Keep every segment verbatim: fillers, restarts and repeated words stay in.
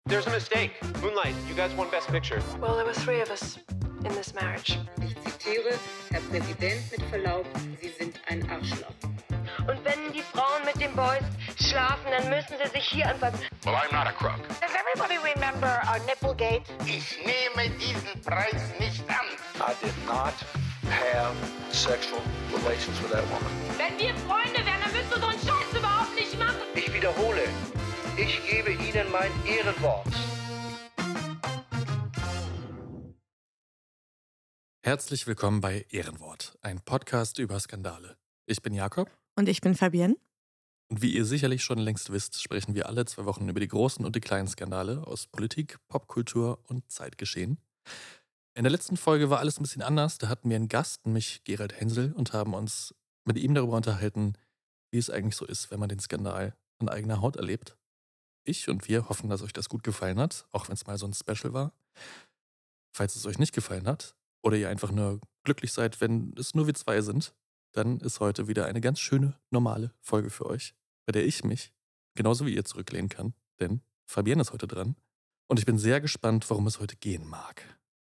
There's a mistake. Moonlight, you guys won Best Picture. Well, there were three of us in this marriage. Ich zitiere, Herr Präsident, mit Verlaub, Sie sind ein Arschloch. Und wenn die Frauen mit den Boys schlafen, dann müssen sie sich hier anfassen. Well, I'm not a crook. Does everybody remember our Nipplegate? Ich nehme diesen Preis nicht an. I did not have sexual relations with that woman. Wenn wir Freunde wären, dann würdest du so einen Scheiß überhaupt nicht machen. Ich wiederhole, ich gebe Ihnen mein Ehrenwort. Herzlich willkommen bei Ehrenwort, ein Podcast über Skandale. Ich bin Jakob. Und ich bin Fabienne. Und wie ihr sicherlich schon längst wisst, sprechen wir alle zwei Wochen über die großen und die kleinen Skandale aus Politik, Popkultur und Zeitgeschehen. In der letzten Folge war alles ein bisschen anders. Da hatten wir einen Gast, nämlich Gerald Hensel, und haben uns mit ihm darüber unterhalten, wie es eigentlich so ist, wenn man den Skandal an eigener Haut erlebt. Ich und wir hoffen, dass euch das gut gefallen hat, auch wenn es mal so ein Special war. Falls es euch nicht gefallen hat oder ihr einfach nur glücklich seid, wenn es nur wir zwei sind, dann ist heute wieder eine ganz schöne, normale Folge für euch, bei der ich mich, genauso wie ihr, zurücklehnen kann. Denn Fabienne ist heute dran und ich bin sehr gespannt, worum es heute gehen mag.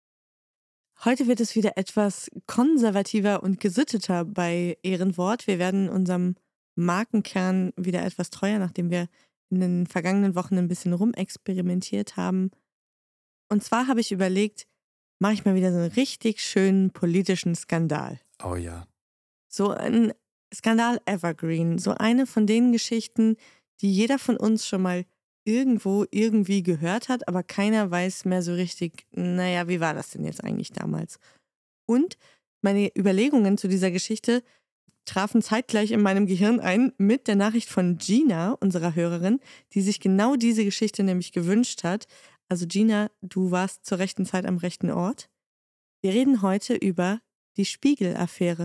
Heute wird es wieder etwas konservativer und gesitteter bei Ehrenwort. Wir werden unserem Markenkern wieder etwas treuer, nachdem wir in den vergangenen Wochen ein bisschen rumexperimentiert haben. Und zwar habe ich überlegt, mache ich mal wieder so einen richtig schönen politischen Skandal. Oh ja. So ein Skandal-Evergreen, so eine von den Geschichten, die jeder von uns schon mal irgendwo irgendwie gehört hat, aber keiner weiß mehr so richtig, naja, wie war das denn jetzt eigentlich damals? Und meine Überlegungen zu dieser Geschichte trafen zeitgleich in meinem Gehirn ein mit der Nachricht von Gina, unserer Hörerin, die sich genau diese Geschichte nämlich gewünscht hat. Also Gina, du warst zur rechten Zeit am rechten Ort. Wir reden heute über die Spiegel-Affäre.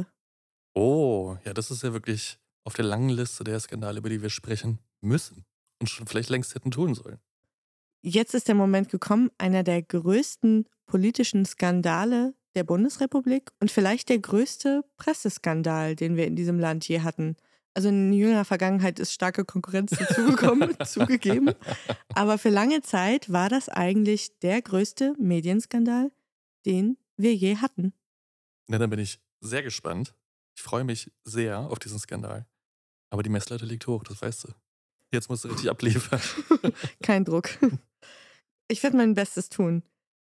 Oh, ja, das ist ja wirklich auf der langen Liste der Skandale, über die wir sprechen müssen und schon vielleicht längst hätten tun sollen. Jetzt ist der Moment gekommen, einer der größten politischen Skandale der Bundesrepublik und vielleicht der größte Presseskandal, den wir in diesem Land je hatten. Also in jüngerer Vergangenheit ist starke Konkurrenz dazugekommen, zugegeben. Aber für lange Zeit war das eigentlich der größte Medienskandal, den wir je hatten. Na, dann bin ich sehr gespannt. Ich freue mich sehr auf diesen Skandal. Aber die Messlatte liegt hoch, das weißt du. Jetzt musst du richtig abliefern. Kein Druck. Ich werde mein Bestes tun.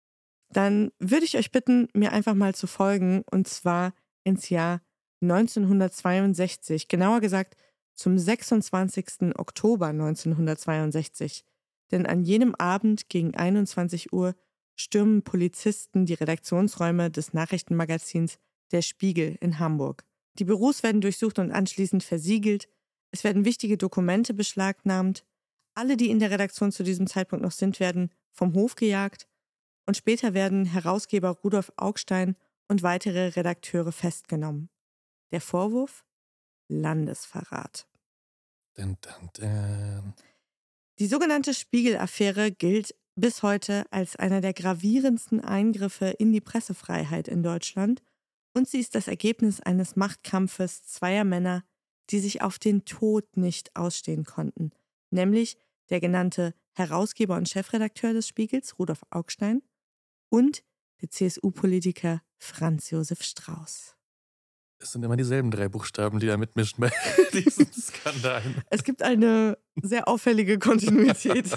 Dann würde ich euch bitten, mir einfach mal zu folgen, und zwar ins Jahr neunzehnhundertzweiundsechzig. Genauer gesagt zum sechsundzwanzigsten Oktober neunzehnhundertzweiundsechzig. Denn an jenem Abend gegen einundzwanzig Uhr stürmen Polizisten die Redaktionsräume des Nachrichtenmagazins Der Spiegel in Hamburg. Die Büros werden durchsucht und anschließend versiegelt. Es werden wichtige Dokumente beschlagnahmt. Alle, die in der Redaktion zu diesem Zeitpunkt noch sind, werden vom Hof gejagt. Und später werden Herausgeber Rudolf Augstein und weitere Redakteure festgenommen. Der Vorwurf? Landesverrat. Dun, dun, dun. Die sogenannte Spiegel-Affäre gilt bis heute als einer der gravierendsten Eingriffe in die Pressefreiheit in Deutschland. Und sie ist das Ergebnis eines Machtkampfes zweier Männer, die sich auf den Tod nicht ausstehen konnten. Nämlich der genannte Herausgeber und Chefredakteur des Spiegels, Rudolf Augstein, und der C S U-Politiker Franz Josef Strauß. Es sind immer dieselben drei Buchstaben, die da mitmischen bei diesen Skandalen. Es gibt eine sehr auffällige Kontinuität.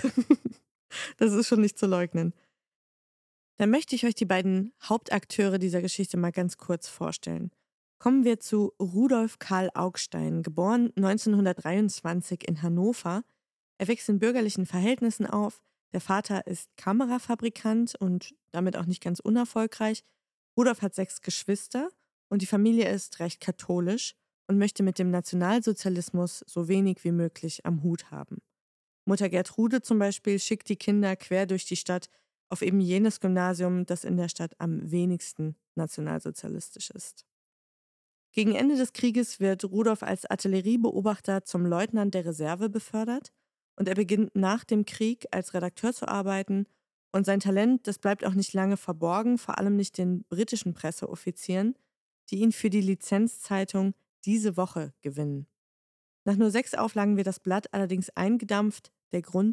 Das ist schon nicht zu leugnen. Dann möchte ich euch die beiden Hauptakteure dieser Geschichte mal ganz kurz vorstellen. Kommen wir zu Rudolf Karl Augstein, geboren neunzehnhundertdreiundzwanzig in Hannover. Er wächst in bürgerlichen Verhältnissen auf. Der Vater ist Kamerafabrikant und damit auch nicht ganz unerfolgreich. Rudolf hat sechs Geschwister und die Familie ist recht katholisch und möchte mit dem Nationalsozialismus so wenig wie möglich am Hut haben. Mutter Gertrude zum Beispiel schickt die Kinder quer durch die Stadt auf eben jenes Gymnasium, das in der Stadt am wenigsten nationalsozialistisch ist. Gegen Ende des Krieges wird Rudolf als Artilleriebeobachter zum Leutnant der Reserve befördert und er beginnt nach dem Krieg als Redakteur zu arbeiten und sein Talent, das bleibt auch nicht lange verborgen, vor allem nicht den britischen Presseoffizieren, die ihn für die Lizenzzeitung Diese Woche gewinnen. Nach nur sechs Auflagen wird das Blatt allerdings eingedampft, der Grund: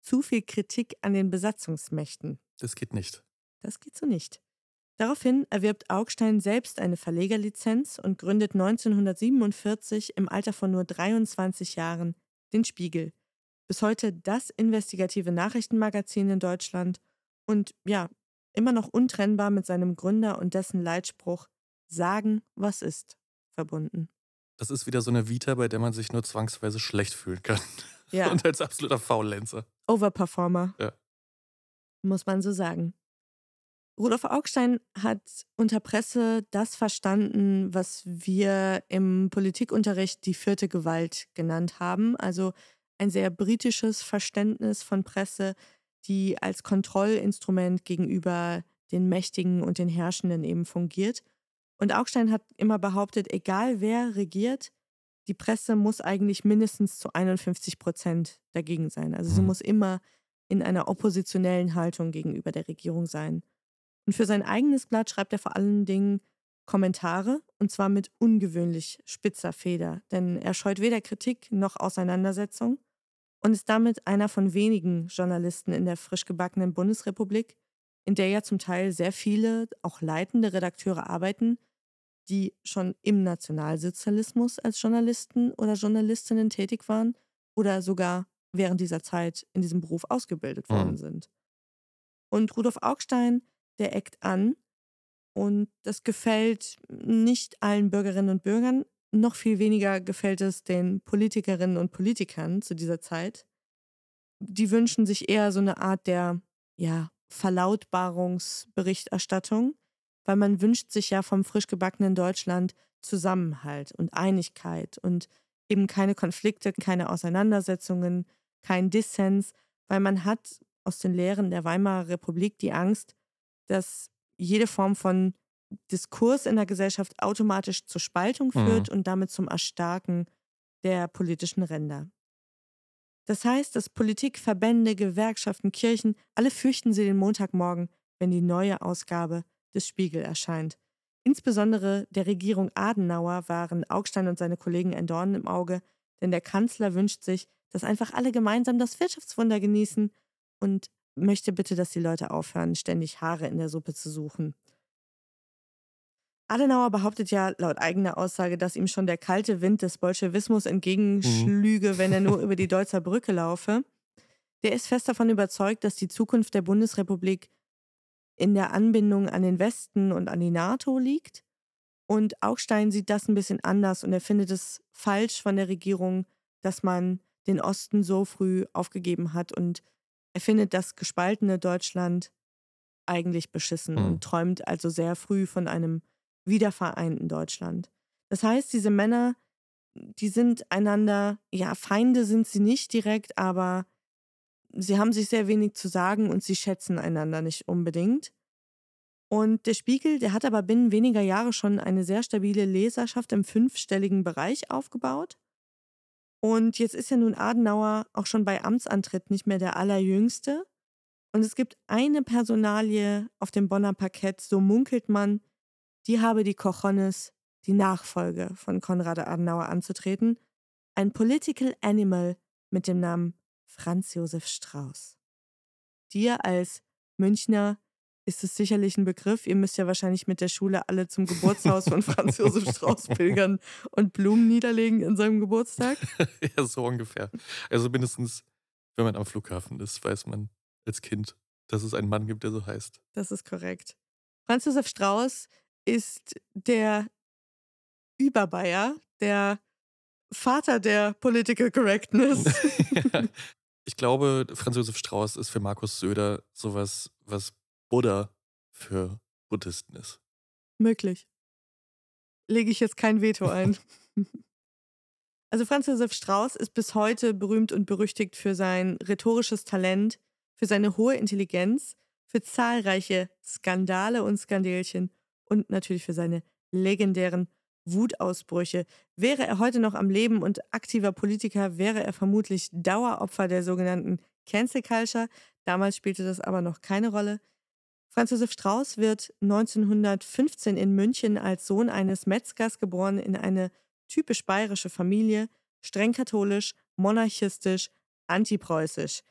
zu viel Kritik an den Besatzungsmächten. Das geht nicht. Das geht so nicht. Daraufhin erwirbt Augstein selbst eine Verlegerlizenz und gründet neunzehnhundertsiebenundvierzig im Alter von nur dreiundzwanzig Jahren den Spiegel. Bis heute das investigative Nachrichtenmagazin in Deutschland und ja, immer noch untrennbar mit seinem Gründer und dessen Leitspruch „Sagen, was ist" verbunden. Das ist wieder so eine Vita, bei der man sich nur zwangsweise schlecht fühlen kann. Ja. Und als absoluter Faulenzer. Overperformer. Ja. Muss man so sagen. Rudolf Augstein hat unter Presse das verstanden, was wir im Politikunterricht die vierte Gewalt genannt haben. Also ein sehr britisches Verständnis von Presse, die als Kontrollinstrument gegenüber den Mächtigen und den Herrschenden eben fungiert. Und Augstein hat immer behauptet, egal wer regiert, die Presse muss eigentlich mindestens zu einundfünfzig Prozent dagegen sein. Also sie Mhm. muss immer in einer oppositionellen Haltung gegenüber der Regierung sein. Und für sein eigenes Blatt schreibt er vor allen Dingen Kommentare, und zwar mit ungewöhnlich spitzer Feder. Denn er scheut weder Kritik noch Auseinandersetzung und ist damit einer von wenigen Journalisten in der frisch gebackenen Bundesrepublik, in der ja zum Teil sehr viele, auch leitende Redakteure arbeiten, die schon im Nationalsozialismus als Journalisten oder Journalistinnen tätig waren oder sogar während dieser Zeit in diesem Beruf ausgebildet worden Mhm. sind. Und Rudolf Augstein, der eckt an und das gefällt nicht allen Bürgerinnen und Bürgern, noch viel weniger gefällt es den Politikerinnen und Politikern zu dieser Zeit. Die wünschen sich eher so eine Art der, ja, Verlautbarungsberichterstattung, weil man wünscht sich ja vom frisch gebackenen Deutschland Zusammenhalt und Einigkeit und eben keine Konflikte, keine Auseinandersetzungen, kein Dissens, weil man hat aus den Lehren der Weimarer Republik die Angst, dass jede Form von Diskurs in der Gesellschaft automatisch zur Spaltung führt Mhm. und damit zum Erstarken der politischen Ränder. Das heißt, dass Politik, Verbände, Gewerkschaften, Kirchen, alle fürchten sie den Montagmorgen, wenn die neue Ausgabe des Spiegel erscheint. Insbesondere der Regierung Adenauer waren Augstein und seine Kollegen ein Dorn im Auge, denn der Kanzler wünscht sich, dass einfach alle gemeinsam das Wirtschaftswunder genießen und möchte bitte, dass die Leute aufhören, ständig Haare in der Suppe zu suchen. Adenauer behauptet ja laut eigener Aussage, dass ihm schon der kalte Wind des Bolschewismus Mhm. entgegenschlüge, wenn er nur über die Deutzer Brücke laufe. Der ist fest davon überzeugt, dass die Zukunft der Bundesrepublik in der Anbindung an den Westen und an die NATO liegt. Und Augstein sieht das ein bisschen anders und er findet es falsch von der Regierung, dass man den Osten so früh aufgegeben hat. Und er findet das gespaltene Deutschland eigentlich beschissen Mhm. und träumt also sehr früh von einem wiedervereinten Deutschland. Das heißt, diese Männer, die sind einander, ja, Feinde sind sie nicht direkt, aber sie haben sich sehr wenig zu sagen und sie schätzen einander nicht unbedingt. Und der Spiegel, der hat aber binnen weniger Jahre schon eine sehr stabile Leserschaft im fünfstelligen Bereich aufgebaut. Und jetzt ist ja nun Adenauer auch schon bei Amtsantritt nicht mehr der Allerjüngste. Und es gibt eine Personalie auf dem Bonner Parkett, so munkelt man, die habe die Cojones, die Nachfolge von Konrad Adenauer anzutreten. Ein Political Animal mit dem Namen Franz Josef Strauß. Dir als Münchner ist es sicherlich ein Begriff. Ihr müsst ja wahrscheinlich mit der Schule alle zum Geburtshaus von Franz Josef Strauß pilgern und Blumen niederlegen in seinem Geburtstag. Ja, so ungefähr. Also mindestens, wenn man am Flughafen ist, weiß man als Kind, dass es einen Mann gibt, der so heißt. Das ist korrekt. Franz Josef Strauß ist der Überbayer, der Vater der Political Correctness. Ja. Ich glaube, Franz Josef Strauß ist für Markus Söder sowas, was Buddha für Buddhisten ist. Möglich. Lege ich jetzt kein Veto ein. Also Franz Josef Strauß ist bis heute berühmt und berüchtigt für sein rhetorisches Talent, für seine hohe Intelligenz, für zahlreiche Skandale und Skandelchen und natürlich für seine legendären Wutausbrüche. Wäre er heute noch am Leben und aktiver Politiker, wäre er vermutlich Daueropfer der sogenannten Cancel Culture. Damals spielte das aber noch keine Rolle. Franz Josef Strauß wird neunzehnhundertfünfzehn in München als Sohn eines Metzgers geboren in eine typisch bayerische Familie, streng katholisch, monarchistisch, antipreußisch.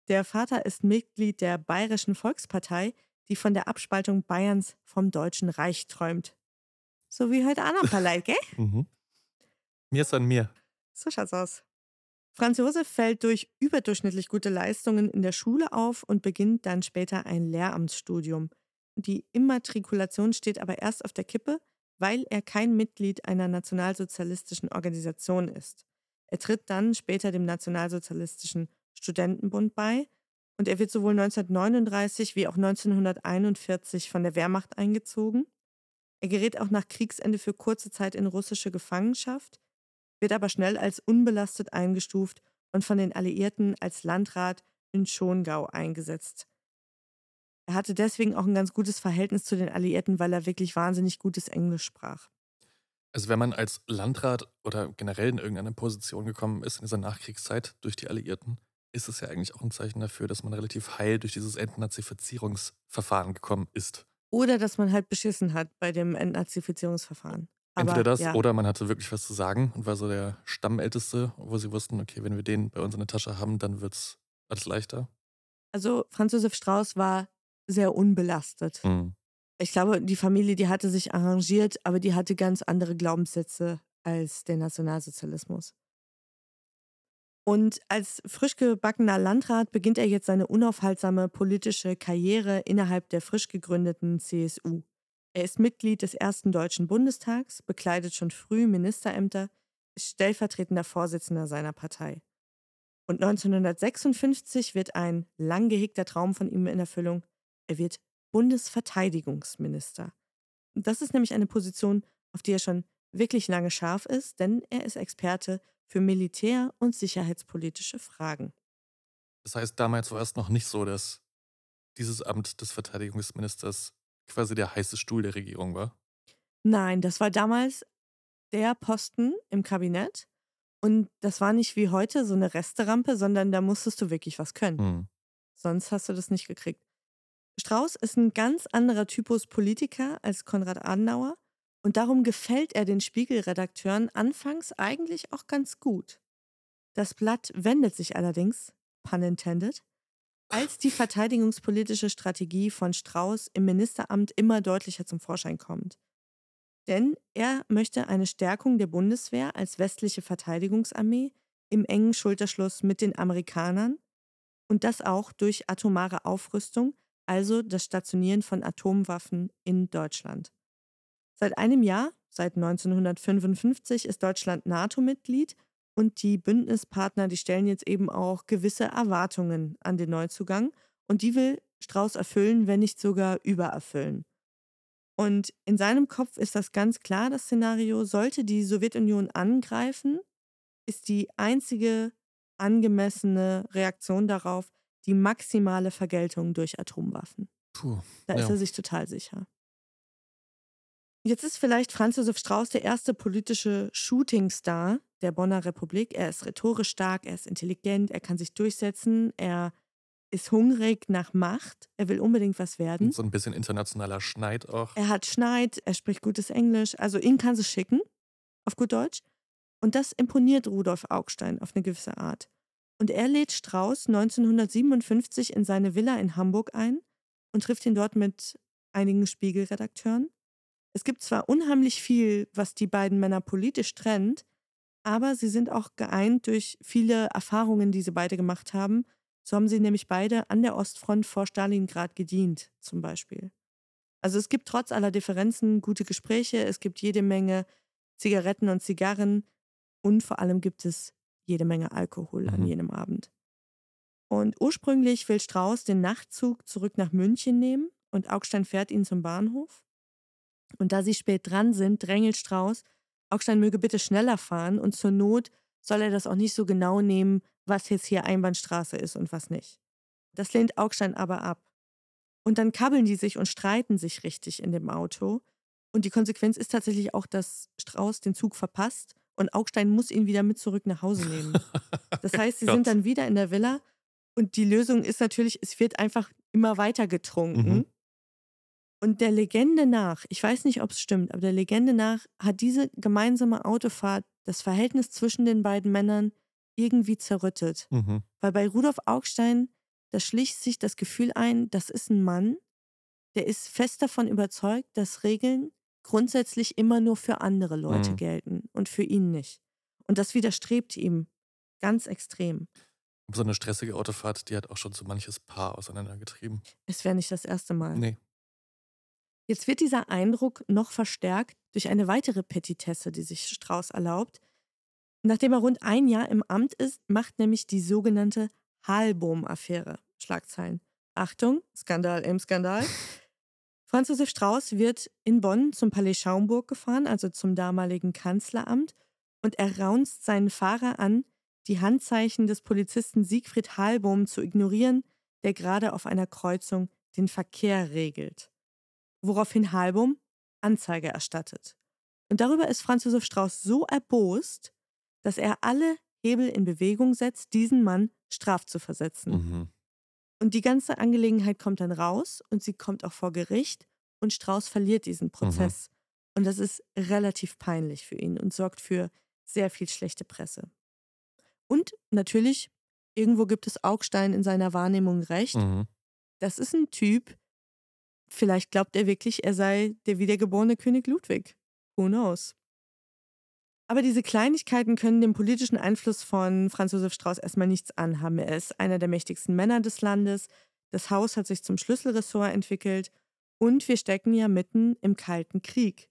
Der Vater ist Mitglied der Bayerischen Volkspartei, die von der Abspaltung Bayerns vom Deutschen Reich träumt. So wie heute auch noch ein paar Leute, gell? Mhm. Mir ist an mir. So schaut's aus. Franz Josef fällt durch überdurchschnittlich gute Leistungen in der Schule auf und beginnt dann später ein Lehramtsstudium. Die Immatrikulation steht aber erst auf der Kippe, weil er kein Mitglied einer nationalsozialistischen Organisation ist. Er tritt dann später dem Nationalsozialistischen Studentenbund bei und er wird sowohl neunzehnhundertneununddreißig wie auch neunzehnhunderteinundvierzig von der Wehrmacht eingezogen. Er gerät auch nach Kriegsende für kurze Zeit in russische Gefangenschaft, wird aber schnell als unbelastet eingestuft und von den Alliierten als Landrat in Schongau eingesetzt. Er hatte deswegen auch ein ganz gutes Verhältnis zu den Alliierten, weil er wirklich wahnsinnig gutes Englisch sprach. Also wenn man als Landrat oder generell in irgendeine Position gekommen ist in dieser Nachkriegszeit durch die Alliierten, ist es ja eigentlich auch ein Zeichen dafür, dass man relativ heil durch dieses Entnazifizierungsverfahren gekommen ist. Oder dass man halt beschissen hat bei dem Entnazifizierungsverfahren. Aber, Entweder das ja. oder man hatte wirklich was zu sagen und war so der Stammälteste, wo sie wussten, okay, wenn wir den bei uns in der Tasche haben, dann wird es alles leichter. Also Franz Josef Strauß war sehr unbelastet. Mhm. Ich glaube, die Familie, die hatte sich arrangiert, aber die hatte ganz andere Glaubenssätze als der Nationalsozialismus. Und als frisch gebackener Landrat beginnt er jetzt seine unaufhaltsame politische Karriere innerhalb der frisch gegründeten C S U. Er ist Mitglied des ersten Deutschen Bundestags, bekleidet schon früh Ministerämter, ist stellvertretender Vorsitzender seiner Partei. Und neunzehnhundertsechsundfünfzig wird ein lang gehegter Traum von ihm in Erfüllung. Er wird Bundesverteidigungsminister. Das ist nämlich eine Position, auf die er schon wirklich lange scharf ist, denn er ist Experte für militär- und sicherheitspolitische Fragen. Das heißt, damals war es noch nicht so, dass dieses Amt des Verteidigungsministers quasi der heiße Stuhl der Regierung war. Nein, das war damals der Posten im Kabinett. Und das war nicht wie heute so eine Resterampe, sondern da musstest du wirklich was können. Hm. Sonst hast du das nicht gekriegt. Strauß ist ein ganz anderer Typus Politiker als Konrad Adenauer und darum gefällt er den Spiegel-Redakteuren anfangs eigentlich auch ganz gut. Das Blatt wendet sich allerdings, pun intended, als die verteidigungspolitische Strategie von Strauß im Ministeramt immer deutlicher zum Vorschein kommt. Denn er möchte eine Stärkung der Bundeswehr als westliche Verteidigungsarmee im engen Schulterschluss mit den Amerikanern und das auch durch atomare Aufrüstung, also das Stationieren von Atomwaffen in Deutschland. Seit einem Jahr, seit neunzehnhundertfünfundfünfzig, ist Deutschland NATO-Mitglied und die Bündnispartner, die stellen jetzt eben auch gewisse Erwartungen an den Neuzugang und die will Strauß erfüllen, wenn nicht sogar übererfüllen. Und in seinem Kopf ist das ganz klar, das Szenario, sollte die Sowjetunion angreifen, ist die einzige angemessene Reaktion darauf die maximale Vergeltung durch Atomwaffen. Puh, Da ja. ist er sich total sicher. Jetzt ist vielleicht Franz Josef Strauß der erste politische Shootingstar der Bonner Republik. Er ist rhetorisch stark, er ist intelligent, er kann sich durchsetzen, er ist hungrig nach Macht, er will unbedingt was werden. Und so ein bisschen internationaler Schneid auch. Er hat Schneid, er spricht gutes Englisch, also ihn kann sie schicken, auf gut Deutsch. Und das imponiert Rudolf Augstein auf eine gewisse Art. Und er lädt Strauß neunzehnhundertsiebenundfünfzig in seine Villa in Hamburg ein und trifft ihn dort mit einigen Spiegelredakteuren. Es gibt zwar unheimlich viel, was die beiden Männer politisch trennt, aber sie sind auch geeint durch viele Erfahrungen, die sie beide gemacht haben. So haben sie nämlich beide an der Ostfront vor Stalingrad gedient, zum Beispiel. Also es gibt trotz aller Differenzen gute Gespräche, es gibt jede Menge Zigaretten und Zigarren und vor allem gibt es jede Menge Alkohol an Mhm. jenem Abend. Und ursprünglich will Strauß den Nachtzug zurück nach München nehmen und Augstein fährt ihn zum Bahnhof. Und da sie spät dran sind, drängelt Strauß, Augstein möge bitte schneller fahren und zur Not soll er das auch nicht so genau nehmen, was jetzt hier Einbahnstraße ist und was nicht. Das lehnt Augstein aber ab. Und dann kabbeln die sich und streiten sich richtig in dem Auto. Und die Konsequenz ist tatsächlich auch, dass Strauß den Zug verpasst und Augstein muss ihn wieder mit zurück nach Hause nehmen. Das heißt, sie Gott. sind dann wieder in der Villa und die Lösung ist natürlich, es wird einfach immer weiter getrunken. Mhm. Und der Legende nach, ich weiß nicht, ob es stimmt, aber der Legende nach hat diese gemeinsame Autofahrt das Verhältnis zwischen den beiden Männern irgendwie zerrüttet. Mhm. Weil bei Rudolf Augstein da schlich sich das Gefühl ein, das ist ein Mann, der ist fest davon überzeugt, dass Regeln grundsätzlich immer nur für andere Leute Mhm. gelten und für ihn nicht. Und das widerstrebt ihm ganz extrem. So eine stressige Autofahrt, die hat auch schon so manches Paar auseinandergetrieben. Es wäre nicht das erste Mal. Nee. Jetzt wird dieser Eindruck noch verstärkt durch eine weitere Petitesse, die sich Strauß erlaubt. Nachdem er rund ein Jahr im Amt ist, macht nämlich die sogenannte Halbohm-Affäre Schlagzeilen. Achtung, Skandal im Skandal. Franz Josef Strauß wird in Bonn zum Palais Schaumburg gefahren, also zum damaligen Kanzleramt, und er raunzt seinen Fahrer an, die Handzeichen des Polizisten Siegfried Halbohm zu ignorieren, der gerade auf einer Kreuzung den Verkehr regelt. Woraufhin Halbohm Anzeige erstattet. Und darüber ist Franz Josef Strauß so erbost, dass er alle Hebel in Bewegung setzt, diesen Mann strafzuversetzen. Mhm. Und die ganze Angelegenheit kommt dann raus und sie kommt auch vor Gericht und Strauß verliert diesen Prozess. Und das ist relativ peinlich für ihn und sorgt für sehr viel schlechte Presse. Und natürlich, irgendwo gibt es Augstein in seiner Wahrnehmung recht. Mhm. Das ist ein Typ, vielleicht glaubt er wirklich, er sei der wiedergeborene König Ludwig. Who knows? Aber diese Kleinigkeiten können dem politischen Einfluss von Franz Josef Strauß erstmal nichts anhaben. Er ist einer der mächtigsten Männer des Landes. Das Haus hat sich zum Schlüsselressort entwickelt. Und wir stecken ja mitten im Kalten Krieg.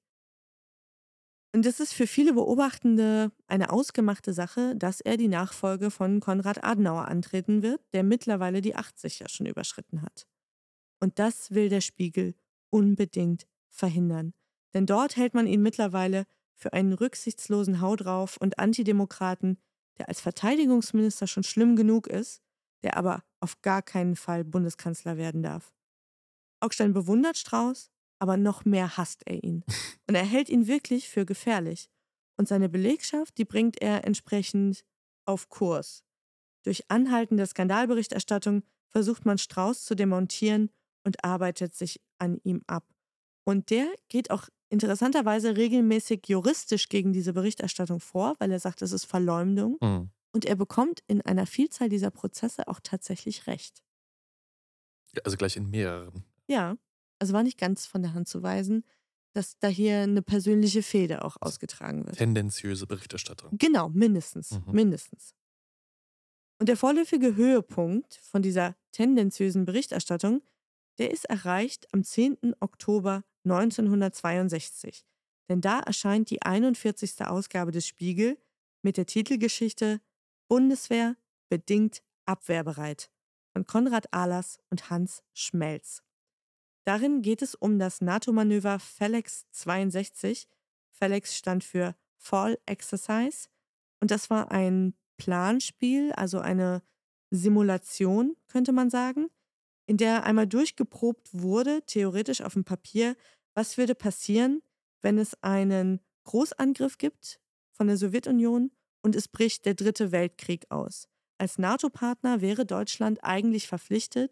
Und es ist für viele Beobachtende eine ausgemachte Sache, dass er die Nachfolge von Konrad Adenauer antreten wird, der mittlerweile die achtzig ja schon überschritten hat. Und das will der Spiegel unbedingt verhindern. Denn dort hält man ihn mittlerweile für einen rücksichtslosen Hau drauf und Antidemokraten, der als Verteidigungsminister schon schlimm genug ist, der aber auf gar keinen Fall Bundeskanzler werden darf. Augstein bewundert Strauß, aber noch mehr hasst er ihn. Und er hält ihn wirklich für gefährlich. Und seine Belegschaft, die bringt er entsprechend auf Kurs. Durch anhaltende Skandalberichterstattung versucht man Strauß zu demontieren und arbeitet sich an ihm ab. Und der geht auch interessanterweise regelmäßig juristisch gegen diese Berichterstattung vor, weil er sagt, es ist Verleumdung. Mhm. Und er bekommt in einer Vielzahl dieser Prozesse auch tatsächlich Recht. Ja, also gleich in mehreren. Ja, also war nicht ganz von der Hand zu weisen, dass da hier eine persönliche Fehde auch ausgetragen wird. Tendenziöse Berichterstattung. Genau, mindestens, Mhm. mindestens. Und der vorläufige Höhepunkt von dieser tendenziösen Berichterstattung, der ist erreicht am zehnten Oktober neunzehnhundertzweiundsechzig. Denn da erscheint die einundvierzigste Ausgabe des Spiegel mit der Titelgeschichte Bundeswehr bedingt abwehrbereit von Konrad Ahlers und Hans Schmelz. Darin geht es um das NATO-Manöver Phalanx zweiundsechzig. Phalanx stand für Fall Exercise und das war ein Planspiel, also eine Simulation, könnte man sagen, in der einmal durchgeprobt wurde, theoretisch auf dem Papier, was würde passieren, wenn es einen Großangriff gibt von der Sowjetunion und es bricht der Dritte Weltkrieg aus. Als NATO-Partner wäre Deutschland eigentlich verpflichtet,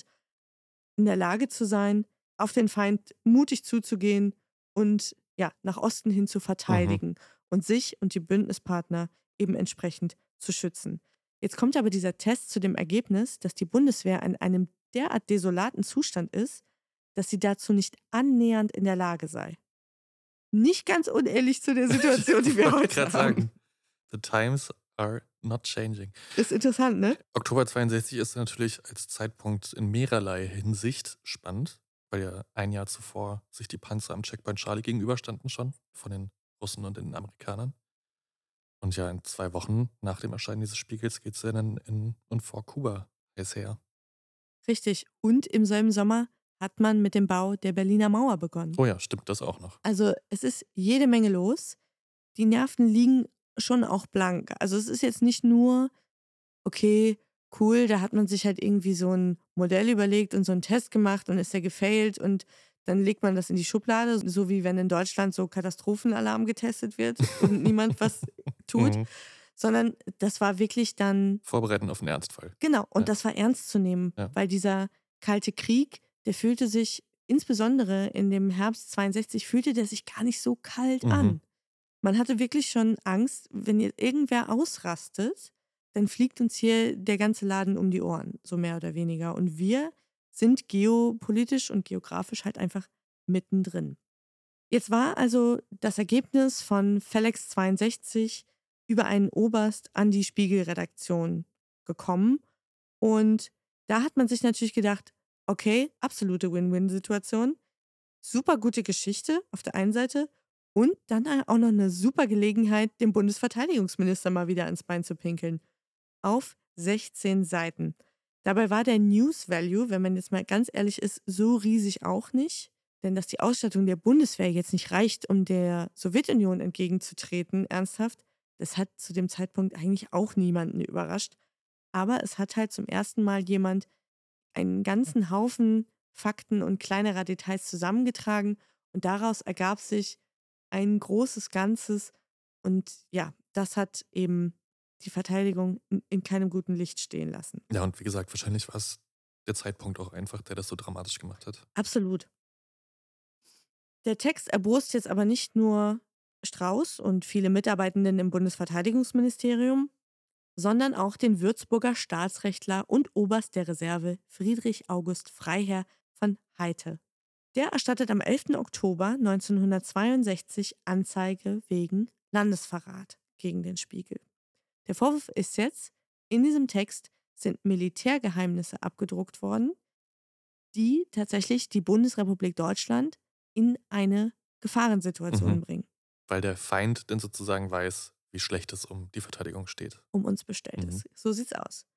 in der Lage zu sein, auf den Feind mutig zuzugehen und ja, nach Osten hin zu verteidigen und sich und die Bündnispartner eben entsprechend zu schützen. Jetzt kommt aber dieser Test zu dem Ergebnis, dass die Bundeswehr in einem derart desolaten Zustand ist, dass sie dazu nicht annähernd in der Lage sei. Nicht ganz unehrlich zu der Situation, die wir Ich wollte heute gerade haben. sagen, the times are not changing. Ist interessant, ne? Oktober zweiundsechzig ist natürlich als Zeitpunkt in mehrerlei Hinsicht spannend, weil ja ein Jahr zuvor sich die Panzer am Checkpoint Charlie gegenüberstanden schon von den Russen und den Amerikanern. Und ja, in zwei Wochen nach dem Erscheinen dieses Spiegels geht es ja dann in und vor Kuba heiß her. Richtig. Und im selben Sommer hat man mit dem Bau der Berliner Mauer begonnen. Oh ja, stimmt das auch noch. Also es ist jede Menge los. Die Nerven liegen schon auch blank. Also es ist jetzt nicht nur, okay, cool, da hat man sich halt irgendwie so ein Modell überlegt und so einen Test gemacht und ist der gefailt und dann legt man das in die Schublade, so wie wenn in Deutschland so Katastrophenalarm getestet wird und niemand was tut, Mhm. sondern das war wirklich dann, Vorbereiten auf einen Ernstfall. genau, und Ja. das war ernst zu nehmen, Ja. weil dieser Kalte Krieg, der fühlte sich, insbesondere in dem Herbst zweiundsechzig, fühlte der sich gar nicht so kalt Mhm. an. Man hatte wirklich schon Angst, wenn jetzt irgendwer ausrastet, dann fliegt uns hier der ganze Laden um die Ohren, so mehr oder weniger. Und wir sind geopolitisch und geografisch halt einfach mittendrin. Jetzt war also das Ergebnis von Phalanx zweiundsechzig über einen Oberst an die Spiegel-Redaktion gekommen. Und da hat man sich natürlich gedacht, okay, absolute Win-Win-Situation, super gute Geschichte auf der einen Seite und dann auch noch eine super Gelegenheit, dem Bundesverteidigungsminister mal wieder ans Bein zu pinkeln. Auf sechzehn Seiten. Dabei war der News Value, wenn man jetzt mal ganz ehrlich ist, so riesig auch nicht. Denn dass die Ausstattung der Bundeswehr jetzt nicht reicht, um der Sowjetunion entgegenzutreten, ernsthaft, das hat zu dem Zeitpunkt eigentlich auch niemanden überrascht. Aber es hat halt zum ersten Mal jemand einen ganzen Haufen Fakten und kleinerer Details zusammengetragen und daraus ergab sich ein großes Ganzes und ja, das hat eben die Verteidigung in, in keinem guten Licht stehen lassen. Ja, und wie gesagt, wahrscheinlich war es der Zeitpunkt auch einfach, der das so dramatisch gemacht hat. Absolut. Der Text erbost jetzt aber nicht nur Strauß und viele Mitarbeitenden im Bundesverteidigungsministerium, sondern auch den Würzburger Staatsrechtler und Oberst der Reserve Friedrich August Freiherr von Heithe. Der erstattet am elften Oktober neunzehnhundertzweiundsechzig Anzeige wegen Landesverrat gegen den Spiegel. Der Vorwurf ist jetzt, in diesem Text sind Militärgeheimnisse abgedruckt worden, die tatsächlich die Bundesrepublik Deutschland in eine Gefahrensituation Mhm. bringen, Weil der Feind dann sozusagen weiß, wie schlecht es um die Verteidigung steht. um uns bestellt Mhm. ist. So sieht's aus.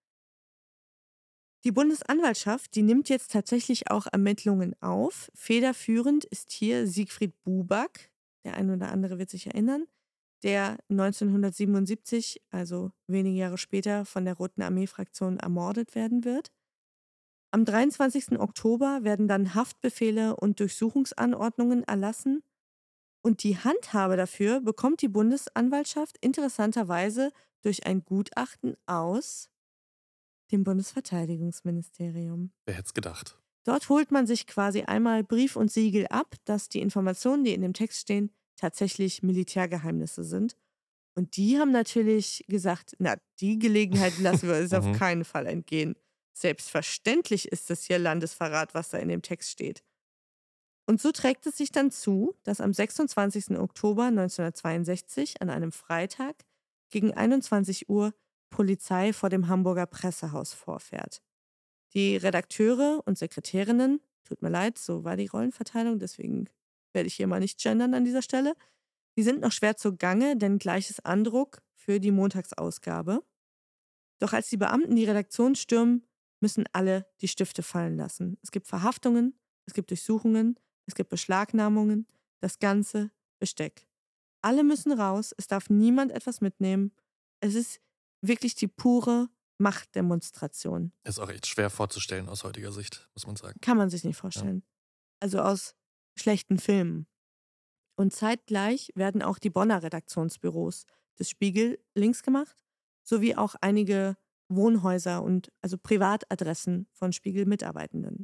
Die Bundesanwaltschaft, die nimmt jetzt tatsächlich auch Ermittlungen auf. Federführend ist hier Siegfried Buback, der ein oder andere wird sich erinnern, der neunzehnhundertsiebenundsiebzig, also wenige Jahre später, von der Roten Armee-Fraktion ermordet werden wird. Am dreiundzwanzigsten Oktober werden dann Haftbefehle und Durchsuchungsanordnungen erlassen. Und die Handhabe dafür bekommt die Bundesanwaltschaft interessanterweise durch ein Gutachten aus dem Bundesverteidigungsministerium. Wer hätte es gedacht? Dort holt man sich quasi einmal Brief und Siegel ab, dass die Informationen, die in dem Text stehen, tatsächlich Militärgeheimnisse sind. Und die haben natürlich gesagt, na, die Gelegenheit lassen wir uns auf Mhm. keinen Fall entgehen. Selbstverständlich ist es hier Landesverrat, was da in dem Text steht. Und so trägt es sich dann zu, dass am sechsundzwanzigsten Oktober neunzehnhundertzweiundsechzig an einem Freitag gegen einundzwanzig Uhr Polizei vor dem Hamburger Pressehaus vorfährt. Die Redakteure und Sekretärinnen, tut mir leid, so war die Rollenverteilung, deswegen werde ich hier mal nicht gendern an dieser Stelle, die sind noch schwer zugange, denn gleiches Andruck für die Montagsausgabe. Doch als die Beamten die Redaktion stürmen, müssen alle die Stifte fallen lassen. Es gibt Verhaftungen, es gibt Durchsuchungen, es gibt Beschlagnahmungen, das ganze Besteck. Alle müssen raus, es darf niemand etwas mitnehmen. Es ist wirklich die pure Machtdemonstration. Ist auch echt schwer vorzustellen aus heutiger Sicht, muss man sagen. Kann man sich nicht vorstellen. Also aus schlechten Filmen. Und zeitgleich werden auch die Bonner Redaktionsbüros des Spiegel links gemacht, sowie auch einige Wohnhäuser und also Privatadressen von Spiegel-Mitarbeitenden.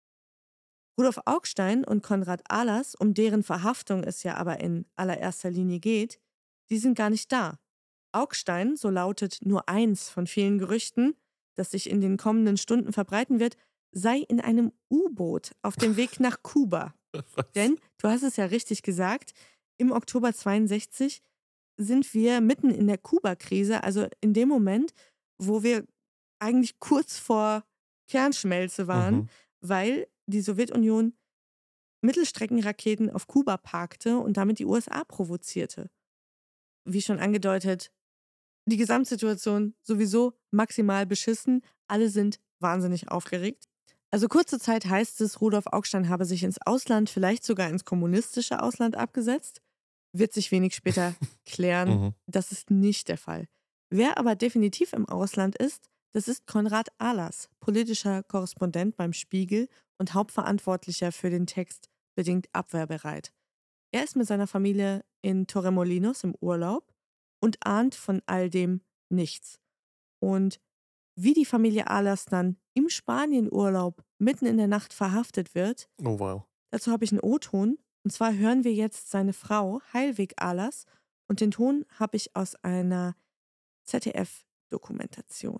Rudolf Augstein und Konrad Ahlers, um deren Verhaftung es ja aber in allererster Linie geht, die sind gar nicht da. Augstein, so lautet nur eins von vielen Gerüchten, das sich in den kommenden Stunden verbreiten wird, sei in einem U-Boot auf dem Weg nach Kuba. Was? Denn, du hast es ja richtig gesagt, im Oktober zweiundsechzig sind wir mitten in der Kuba-Krise, also in dem Moment, wo wir eigentlich kurz vor Kernschmelze waren, Mhm. weil die Sowjetunion Mittelstreckenraketen auf Kuba parkte und damit die U S A provozierte. Wie schon angedeutet, die Gesamtsituation sowieso maximal beschissen. Alle sind wahnsinnig aufgeregt. Also kurze Zeit heißt es, Rudolf Augstein habe sich ins Ausland, vielleicht sogar ins kommunistische Ausland abgesetzt. Wird sich wenig später klären, Mhm. das ist nicht der Fall. Wer aber definitiv im Ausland ist, das ist Konrad Ahlers, politischer Korrespondent beim Spiegel und Hauptverantwortlicher für den Text Bedingt abwehrbereit. Er ist mit seiner Familie in Torremolinos im Urlaub und ahnt von all dem nichts. Und wie die Familie Ahlers dann im Spanienurlaub mitten in der Nacht verhaftet wird, Oh wow. dazu habe ich einen O-Ton. Und zwar hören wir jetzt seine Frau, Heilwig Ahlers. Und den Ton habe ich aus einer Z D Dokumentation.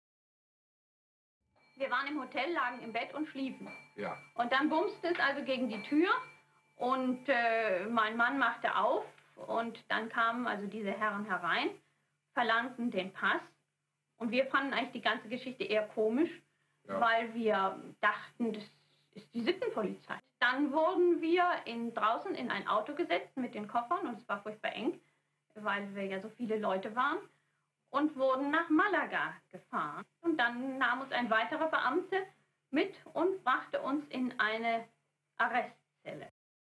Wir waren im Hotel, lagen im Bett und schliefen. Ja. Und dann bumste es also gegen die Tür und äh, mein Mann machte auf und dann kamen also diese Herren herein, verlangten den Pass und wir fanden eigentlich die ganze Geschichte eher komisch, ja. weil wir dachten, das ist die Sittenpolizei. Dann wurden wir in, draußen in ein Auto gesetzt mit den Koffern und es war furchtbar eng, weil wir ja so viele Leute waren. Und wurden nach Malaga gefahren. Und dann nahm uns ein weiterer Beamte mit und brachte uns in eine Arrestzelle.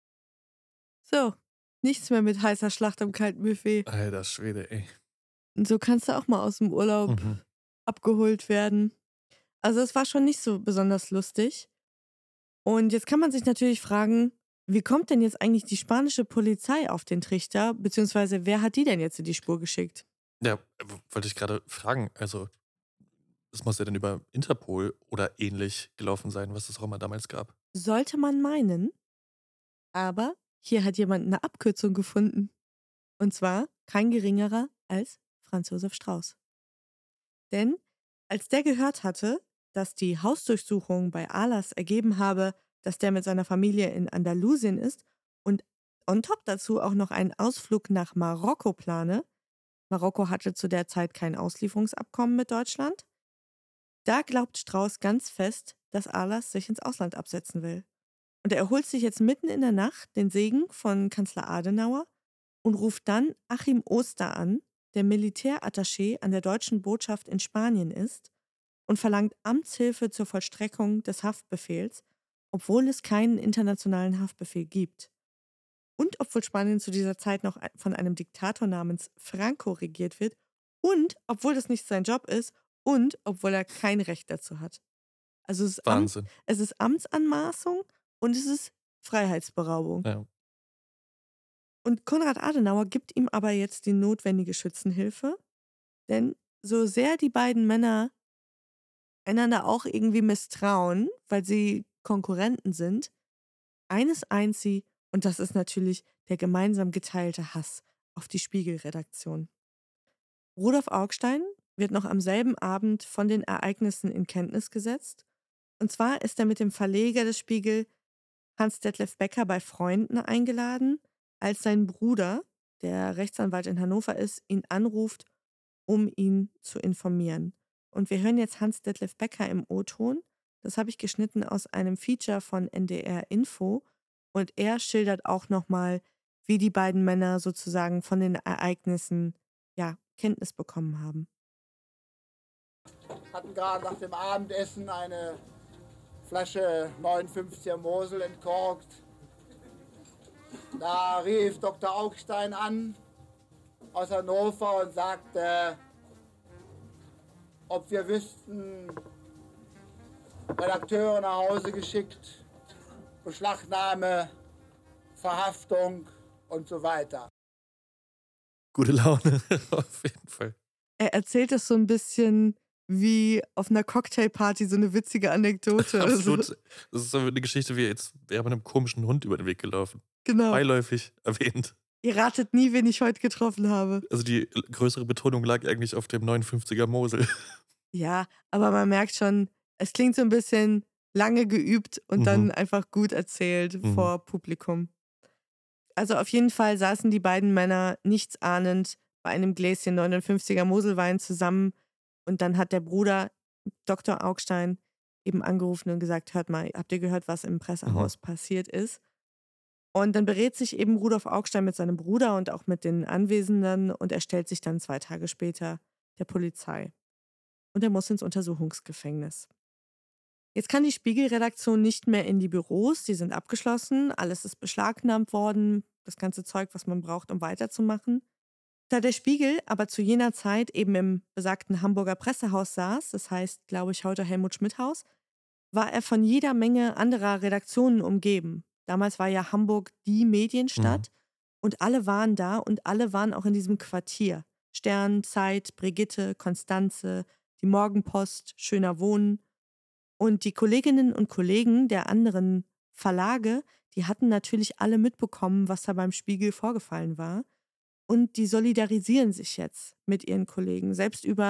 So, nichts mehr mit heißer Schlacht am kalten Buffet. Alter Schwede, ey. Und so kannst du auch mal aus dem Urlaub Mhm. abgeholt werden. Also es war schon nicht so besonders lustig. Und jetzt kann man sich natürlich fragen, wie kommt denn jetzt eigentlich die spanische Polizei auf den Trichter? Beziehungsweise wer hat die denn jetzt in die Spur geschickt? Ja, w- wollte ich gerade fragen. Also, das muss ja dann über Interpol oder ähnlich gelaufen sein, was es auch immer damals gab. Sollte man meinen, aber hier hat jemand eine Abkürzung gefunden. Und zwar kein geringerer als Franz Josef Strauß. Denn als der gehört hatte, dass die Hausdurchsuchung bei Alas ergeben habe, dass der mit seiner Familie in Andalusien ist und on top dazu auch noch einen Ausflug nach Marokko plane, Marokko hatte zu der Zeit kein Auslieferungsabkommen mit Deutschland, da glaubt Strauß ganz fest, dass Alas sich ins Ausland absetzen will. Und er holt sich jetzt mitten in der Nacht den Segen von Kanzler Adenauer und ruft dann Achim Oster an, der Militärattaché an der deutschen Botschaft in Spanien ist, und verlangt Amtshilfe zur Vollstreckung des Haftbefehls, obwohl es keinen internationalen Haftbefehl gibt. Und obwohl Spanien zu dieser Zeit noch von einem Diktator namens Franco regiert wird und obwohl das nicht sein Job ist und obwohl er kein Recht dazu hat. Also es ist, Am Wahnsinn. es ist Amtsanmaßung und es ist Freiheitsberaubung. Ja. Und Konrad Adenauer gibt ihm aber jetzt die notwendige Schützenhilfe, denn so sehr die beiden Männer einander auch irgendwie misstrauen, weil sie Konkurrenten sind, eines eint sie, und das ist natürlich der gemeinsam geteilte Hass auf die Spiegel-Redaktion. Rudolf Augstein wird noch am selben Abend von den Ereignissen in Kenntnis gesetzt. Und zwar ist er mit dem Verleger des Spiegel, Hans-Detlef Becker, bei Freunden eingeladen, als sein Bruder, der Rechtsanwalt in Hannover ist, ihn anruft, um ihn zu informieren. Und wir hören jetzt Hans-Detlef Becker im O-Ton. Das habe ich geschnitten aus einem Feature von N D R Info. Und er schildert auch nochmal, wie die beiden Männer sozusagen von den Ereignissen ja, Kenntnis bekommen haben. Wir hatten gerade nach dem Abendessen eine Flasche neunundfünfziger Mosel entkorkt. Da rief Doktor Augstein an aus Hannover und sagte, ob wir wüssten, Redakteure nach Hause geschickt, Beschlagnahme, Verhaftung und so weiter. Gute Laune, auf jeden Fall. Er erzählt es so ein bisschen wie auf einer Cocktailparty, so eine witzige Anekdote. Absolut. Also, Das ist so eine Geschichte, wie jetzt wäre man einem komischen Hund über den Weg gelaufen. genau. Beiläufig erwähnt. Ihr ratet nie, wen ich heute getroffen habe. Also die größere Betonung lag eigentlich auf dem neunundfünfziger Mosel. Ja, aber man merkt schon, es klingt so ein bisschen lange geübt und Mhm. dann einfach gut erzählt Mhm. vor Publikum. Also auf jeden Fall saßen die beiden Männer nichtsahnend bei einem Gläschen neunundfünfziger Moselwein zusammen und dann hat der Bruder Doktor Augstein eben angerufen und gesagt, hört mal, habt ihr gehört, was im Pressehaus passiert ist? Und dann berät sich eben Rudolf Augstein mit seinem Bruder und auch mit den Anwesenden und er stellt sich dann zwei Tage später der Polizei. Und er muss ins Untersuchungsgefängnis. Jetzt kann die Spiegel-Redaktion nicht mehr in die Büros, die sind abgeschlossen, alles ist beschlagnahmt worden, das ganze Zeug, was man braucht, um weiterzumachen. Da der Spiegel aber zu jener Zeit eben im besagten Hamburger Pressehaus saß, das heißt, glaube ich, heute Helmut-Schmidt-Haus, war er von jeder Menge anderer Redaktionen umgeben. Damals war ja Hamburg die Medienstadt und alle waren da und alle waren auch in diesem Quartier. Stern, Zeit, Brigitte, Konstanze, die Morgenpost, Schöner Wohnen. Und die Kolleginnen und Kollegen der anderen Verlage, die hatten natürlich alle mitbekommen, was da beim Spiegel vorgefallen war. Und die solidarisieren sich jetzt mit ihren Kollegen. Selbst über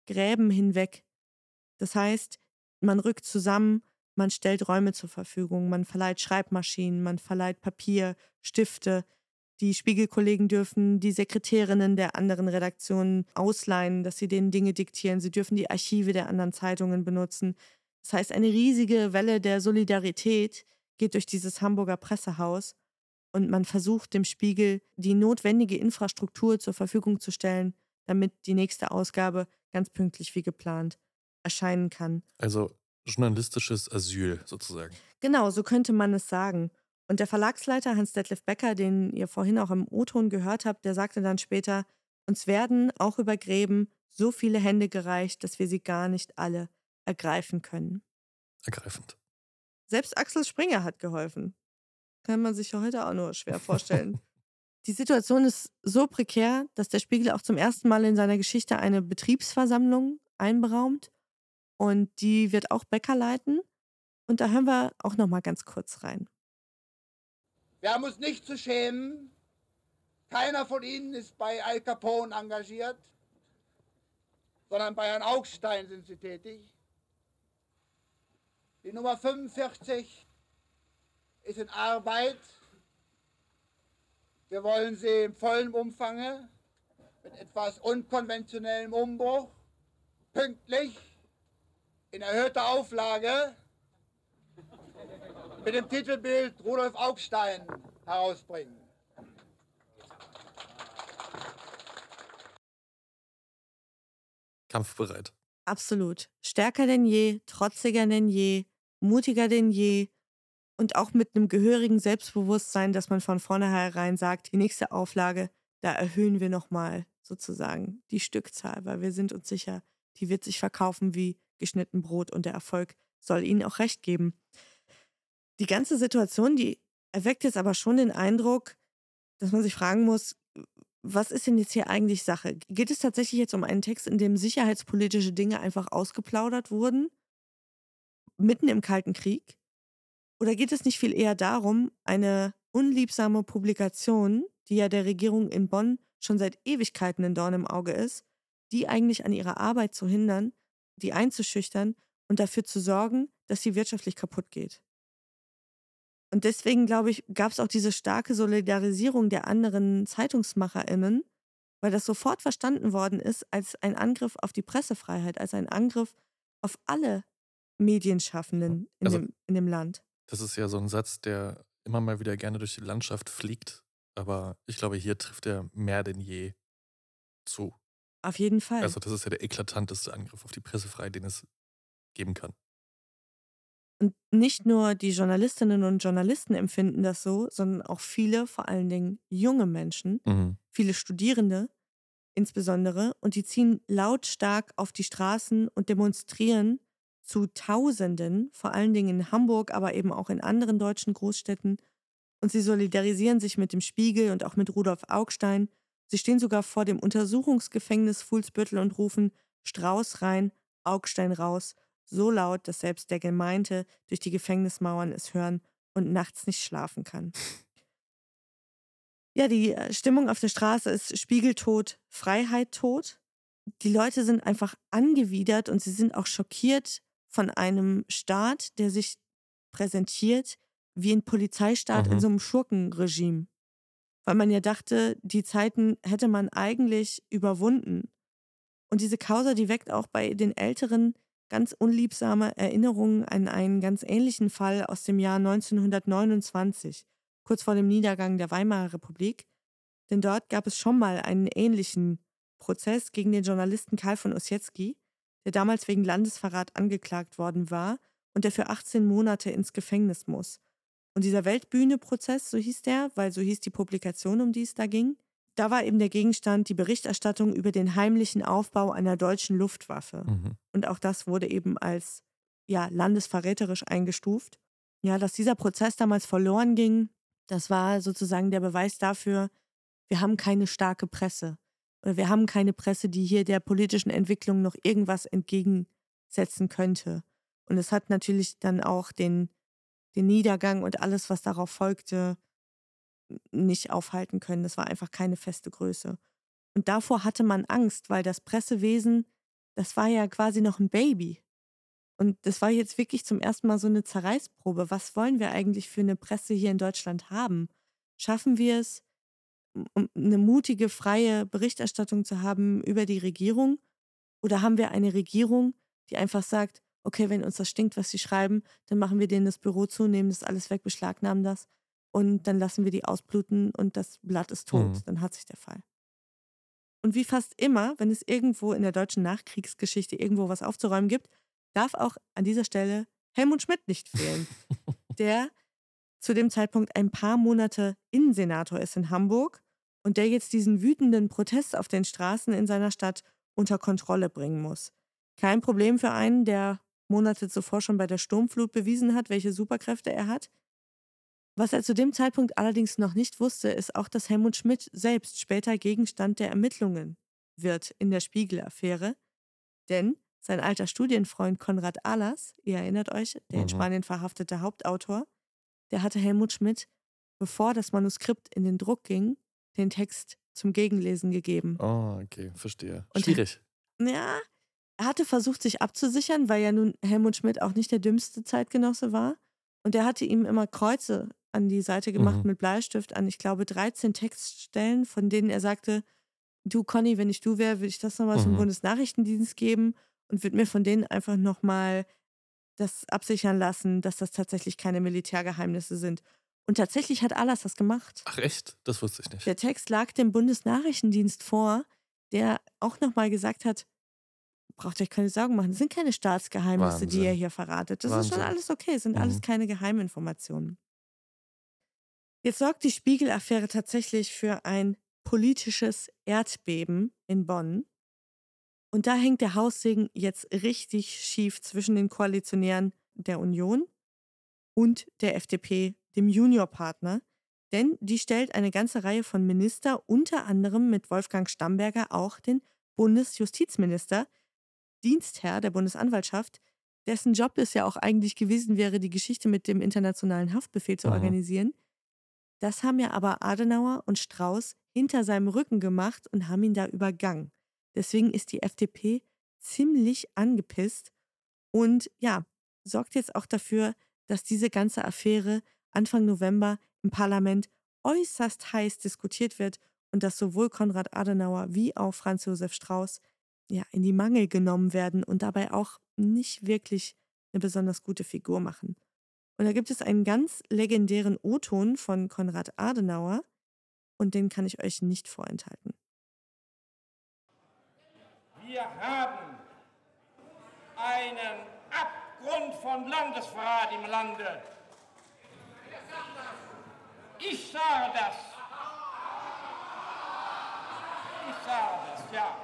Gräben hinweg. Das heißt, man rückt zusammen, man stellt Räume zur Verfügung, man verleiht Schreibmaschinen, man verleiht Papier, Stifte. Die Spiegelkollegen dürfen die Sekretärinnen der anderen Redaktionen ausleihen, dass sie denen Dinge diktieren. Sie dürfen die Archive der anderen Zeitungen benutzen. Das heißt, eine riesige Welle der Solidarität geht durch dieses Hamburger Pressehaus und man versucht dem Spiegel die notwendige Infrastruktur zur Verfügung zu stellen, damit die nächste Ausgabe ganz pünktlich wie geplant erscheinen kann. Also journalistisches Asyl sozusagen. Genau, so könnte man es sagen. Und der Verlagsleiter Hans-Detlef Becker, den ihr vorhin auch im O-Ton gehört habt, der sagte dann später, uns werden auch über Gräben so viele Hände gereicht, dass wir sie gar nicht alle ergreifen können. Ergreifend. Selbst Axel Springer hat geholfen. Kann man sich heute auch nur schwer vorstellen. Die Situation ist so prekär, dass der Spiegel auch zum ersten Mal in seiner Geschichte eine Betriebsversammlung einberaumt. Und die wird auch Becker leiten. Und da hören wir auch noch mal ganz kurz rein. Wir haben uns nicht zu schämen. Keiner von Ihnen ist bei Al Capone engagiert, sondern bei Herrn Augstein sind Sie tätig. Die Nummer fünfundvierzig ist in Arbeit. Wir wollen sie im vollen Umfange, mit etwas unkonventionellem Umbruch, pünktlich, in erhöhter Auflage, mit dem Titelbild Rudolf Augstein herausbringen. Kampfbereit. Absolut. Stärker denn je, trotziger denn je, mutiger denn je und auch mit einem gehörigen Selbstbewusstsein, dass man von vornherein sagt, die nächste Auflage, da erhöhen wir nochmal sozusagen die Stückzahl, weil wir sind uns sicher, die wird sich verkaufen wie geschnitten Brot und der Erfolg soll ihnen auch recht geben. Die ganze Situation, die erweckt jetzt aber schon den Eindruck, dass man sich fragen muss, was ist denn jetzt hier eigentlich Sache? Geht es tatsächlich jetzt um einen Text, in dem sicherheitspolitische Dinge einfach ausgeplaudert wurden, mitten im Kalten Krieg? Oder geht es nicht viel eher darum, eine unliebsame Publikation, die ja der Regierung in Bonn schon seit Ewigkeiten ein Dorn im Auge ist, die eigentlich an ihrer Arbeit zu hindern, die einzuschüchtern und dafür zu sorgen, dass sie wirtschaftlich kaputt geht? Und deswegen, glaube ich, gab es auch diese starke Solidarisierung der anderen ZeitungsmacherInnen, weil das sofort verstanden worden ist als ein Angriff auf die Pressefreiheit, als ein Angriff auf alle Medienschaffenden in, Also, dem, in dem Land. Das ist ja so ein Satz, der immer mal wieder gerne durch die Landschaft fliegt. Aber ich glaube, hier trifft er mehr denn je zu. Auf jeden Fall. Also das ist ja der eklatanteste Angriff auf die Pressefreiheit, den es geben kann. Und nicht nur die Journalistinnen und Journalisten empfinden das so, sondern auch viele, vor allen Dingen junge Menschen, Mhm. viele Studierende insbesondere. Und die ziehen lautstark auf die Straßen und demonstrieren zu Tausenden, vor allen Dingen in Hamburg, aber eben auch in anderen deutschen Großstädten. Und sie solidarisieren sich mit dem Spiegel und auch mit Rudolf Augstein. Sie stehen sogar vor dem Untersuchungsgefängnis Fuhlsbüttel und rufen Strauß rein, Augstein raus. So laut, dass selbst der Gemeinte durch die Gefängnismauern es hören und nachts nicht schlafen kann. Ja, die Stimmung auf der Straße ist spiegeltot, Freiheit tot. Die Leute sind einfach angewidert und sie sind auch schockiert von einem Staat, der sich präsentiert wie ein Polizeistaat in Mhm. so einem Schurkenregime. Weil man ja dachte, die Zeiten hätte man eigentlich überwunden. Und diese Causa, die weckt auch bei den Älteren ganz unliebsame Erinnerungen an einen ganz ähnlichen Fall aus dem Jahr neunzehnhundertneunundzwanzig, kurz vor dem Niedergang der Weimarer Republik. Denn dort gab es schon mal einen ähnlichen Prozess gegen den Journalisten Karl von Ossietzky, der damals wegen Landesverrat angeklagt worden war und der für achtzehn Monate ins Gefängnis muss. Und dieser Weltbühne-Prozess, so hieß der, weil so hieß die Publikation, um die es da ging, da war eben der Gegenstand die Berichterstattung über den heimlichen Aufbau einer deutschen Luftwaffe. Mhm. Und auch das wurde eben als ja, landesverräterisch eingestuft. Ja, dass dieser Prozess damals verloren ging, das war sozusagen der Beweis dafür, wir haben keine starke Presse. Oder wir haben keine Presse, die hier der politischen Entwicklung noch irgendwas entgegensetzen könnte. Und es hat natürlich dann auch den, den Niedergang und alles, was darauf folgte, nicht aufhalten können. Das war einfach keine feste Größe. Und davor hatte man Angst, weil das Pressewesen das war ja quasi noch ein Baby. Und das war jetzt wirklich zum ersten Mal so eine Zerreißprobe. Was wollen wir eigentlich für eine Presse hier in Deutschland haben? Schaffen wir es, um eine mutige, freie Berichterstattung zu haben über die Regierung? Oder haben wir eine Regierung, die einfach sagt, okay, wenn uns das stinkt, was sie schreiben, dann machen wir denen das Büro zu, nehmen das alles weg, beschlagnahmen das und dann lassen wir die ausbluten und das Blatt ist tot. Mhm. Dann hat sich der Fall. Und wie fast immer, wenn es irgendwo in der deutschen Nachkriegsgeschichte irgendwo was aufzuräumen gibt, darf auch an dieser Stelle Helmut Schmidt nicht fehlen, der zu dem Zeitpunkt ein paar Monate Innensenator ist in Hamburg und der jetzt diesen wütenden Protest auf den Straßen in seiner Stadt unter Kontrolle bringen muss. Kein Problem für einen, der Monate zuvor schon bei der Sturmflut bewiesen hat, welche Superkräfte er hat. Was er zu dem Zeitpunkt allerdings noch nicht wusste, ist auch, dass Helmut Schmidt selbst später Gegenstand der Ermittlungen wird in der Spiegel-Affäre. Denn sein alter Studienfreund Konrad Ahlers, ihr erinnert euch, der in Mhm. Spanien verhaftete Hauptautor, der hatte Helmut Schmidt, bevor das Manuskript in den Druck ging, den Text zum Gegenlesen gegeben. Oh, okay, verstehe. Und- Schwierig. Ja, er hatte versucht, sich abzusichern, weil ja nun Helmut Schmidt auch nicht der dümmste Zeitgenosse war. Und er hatte ihm immer Kreuze an die Seite gemacht Mhm. mit Bleistift an, ich glaube, dreizehn Textstellen, von denen er sagte, du Conny, wenn ich du wäre, würde ich das nochmal zum Mhm. Bundesnachrichtendienst geben und würde mir von denen einfach nochmal das absichern lassen, dass das tatsächlich keine Militärgeheimnisse sind. Und tatsächlich hat Ahlers das gemacht. Ach echt? Das wusste ich nicht. Der Text lag dem Bundesnachrichtendienst vor, der auch nochmal gesagt hat, braucht euch keine Sorgen machen, das sind keine Staatsgeheimnisse, die Wahnsinn. ihr hier verratet. Das ist schon Wahnsinn. alles okay, es sind alles Mhm. keine Geheiminformationen. Jetzt sorgt die Spiegel-Affäre tatsächlich für ein politisches Erdbeben in Bonn. Und da hängt der Haussegen jetzt richtig schief zwischen den Koalitionären der Union und der F D P, dem Juniorpartner. Denn die stellt eine ganze Reihe von Minister, unter anderem mit Wolfgang Stamberger auch den Bundesjustizminister, Dienstherr der Bundesanwaltschaft, dessen Job es ja auch eigentlich gewesen wäre, die Geschichte mit dem internationalen Haftbefehl zu Mhm. organisieren. Das haben ja aber Adenauer und Strauß hinter seinem Rücken gemacht und haben ihn da übergangen. Deswegen ist die F D P ziemlich angepisst und ja, sorgt jetzt auch dafür, dass diese ganze Affäre Anfang November im Parlament äußerst heiß diskutiert wird und dass sowohl Konrad Adenauer wie auch Franz Josef Strauß ja, in die Mangel genommen werden und dabei auch nicht wirklich eine besonders gute Figur machen. Und da gibt es einen ganz legendären O-Ton von Konrad Adenauer und den kann ich euch nicht vorenthalten. Wir haben einen Abgrund von Landesverrat im Lande. Ich sage das. Ich sage das, ja.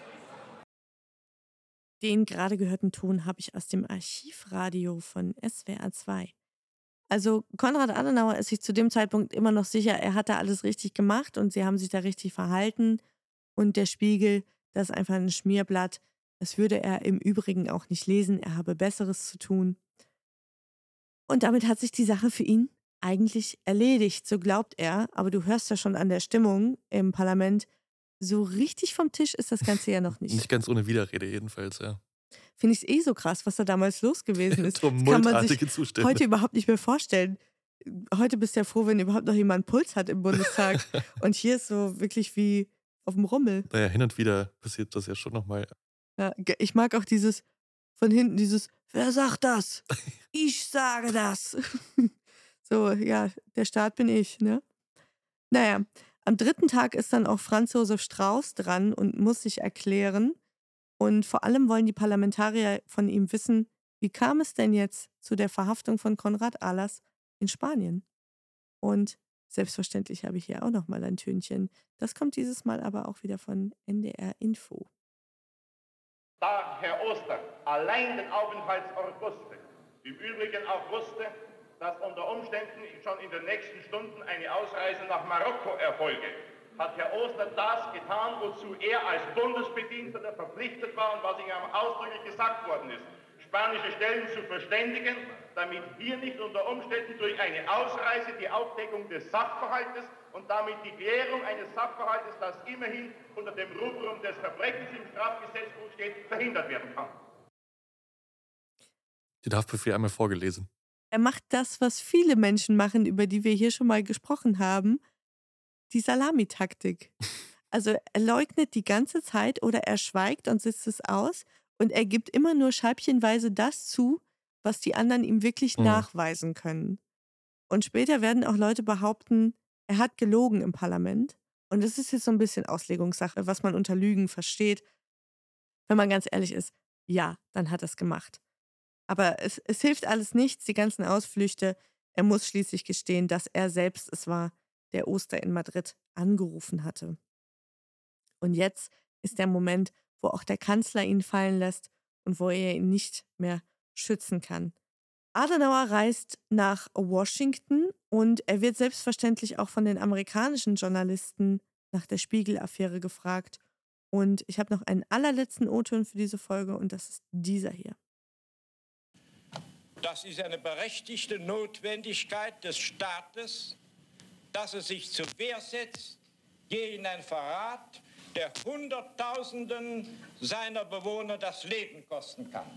Den gerade gehörten Ton habe ich aus dem Archivradio von S W R zwei. Also Konrad Adenauer ist sich zu dem Zeitpunkt immer noch sicher, er hat da alles richtig gemacht und sie haben sich da richtig verhalten. Und der Spiegel, das ist einfach ein Schmierblatt. Das würde er im Übrigen auch nicht lesen, er habe Besseres zu tun. Und damit hat sich die Sache für ihn eigentlich erledigt, so glaubt er. Aber du hörst ja schon an der Stimmung im Parlament, so richtig vom Tisch ist das Ganze ja noch nicht. Nicht ganz ohne Widerrede jedenfalls, ja. Finde ich es eh so krass, was da damals los gewesen ist. Das kann man sich Tumultartige Zustände. heute überhaupt nicht mehr vorstellen. Heute bist du ja froh, wenn überhaupt noch jemand einen Puls hat im Bundestag. Und hier ist so wirklich wie auf dem Rummel. Naja, hin und wieder passiert das ja schon nochmal. Ja, ge- ich mag auch dieses von hinten, dieses, wer sagt das? Ich sage das. So, ja, der Staat bin ich, ne? Naja, am dritten Tag ist dann auch Franz Josef Strauß dran und muss sich erklären. Und vor allem wollen die Parlamentarier von ihm wissen, wie kam es denn jetzt zu der Verhaftung von Konrad Ahlers in Spanien? Und selbstverständlich habe ich hier auch nochmal ein Tönchen. Das kommt dieses Mal aber auch wieder von N D R Info. Da Herr Oster allein den Aufenthaltsort wusste, im Übrigen auch wusste, dass unter Umständen schon in den nächsten Stunden eine Ausreise nach Marokko erfolge, hat Herr Oster das getan, wozu er als Bundesbediensteter verpflichtet war und was ihm ausdrücklich gesagt worden ist. spanische Stellen zu verständigen, damit hier nicht unter Umständen durch eine Ausreise die Aufdeckung des Sachverhaltes und damit die Klärung eines Sachverhaltes, das immerhin unter dem Rubrum des Verbrechens im Strafgesetzbuch steht, verhindert werden kann. Den Haftbefehl einmal vorgelesen. Er macht das, was viele Menschen machen, über die wir hier schon mal gesprochen haben, die Salamitaktik. Also er leugnet die ganze Zeit oder er schweigt und sitzt es aus und er gibt immer nur scheibchenweise das zu, was die anderen ihm wirklich Mhm. nachweisen können. Und später werden auch Leute behaupten, er hat gelogen im Parlament. Und das ist jetzt so ein bisschen Auslegungssache, was man unter Lügen versteht. Wenn man ganz ehrlich ist, ja, dann hat er es gemacht. Aber es, es hilft alles nichts, die ganzen Ausflüchte. Er muss schließlich gestehen, dass er selbst es war, der Oster in Madrid angerufen hatte. Und jetzt ist der Moment, wo auch der Kanzler ihn fallen lässt und wo er ihn nicht mehr schützen kann. Adenauer reist nach Washington und er wird selbstverständlich auch von den amerikanischen Journalisten nach der Spiegel-Affäre gefragt. Und ich habe noch einen allerletzten O-Ton für diese Folge und das ist dieser hier. Das ist eine berechtigte Notwendigkeit des Staates, dass er sich zur Wehr setzt gegen einen Verrat, der Hunderttausenden seiner Bewohner das Leben kosten kann.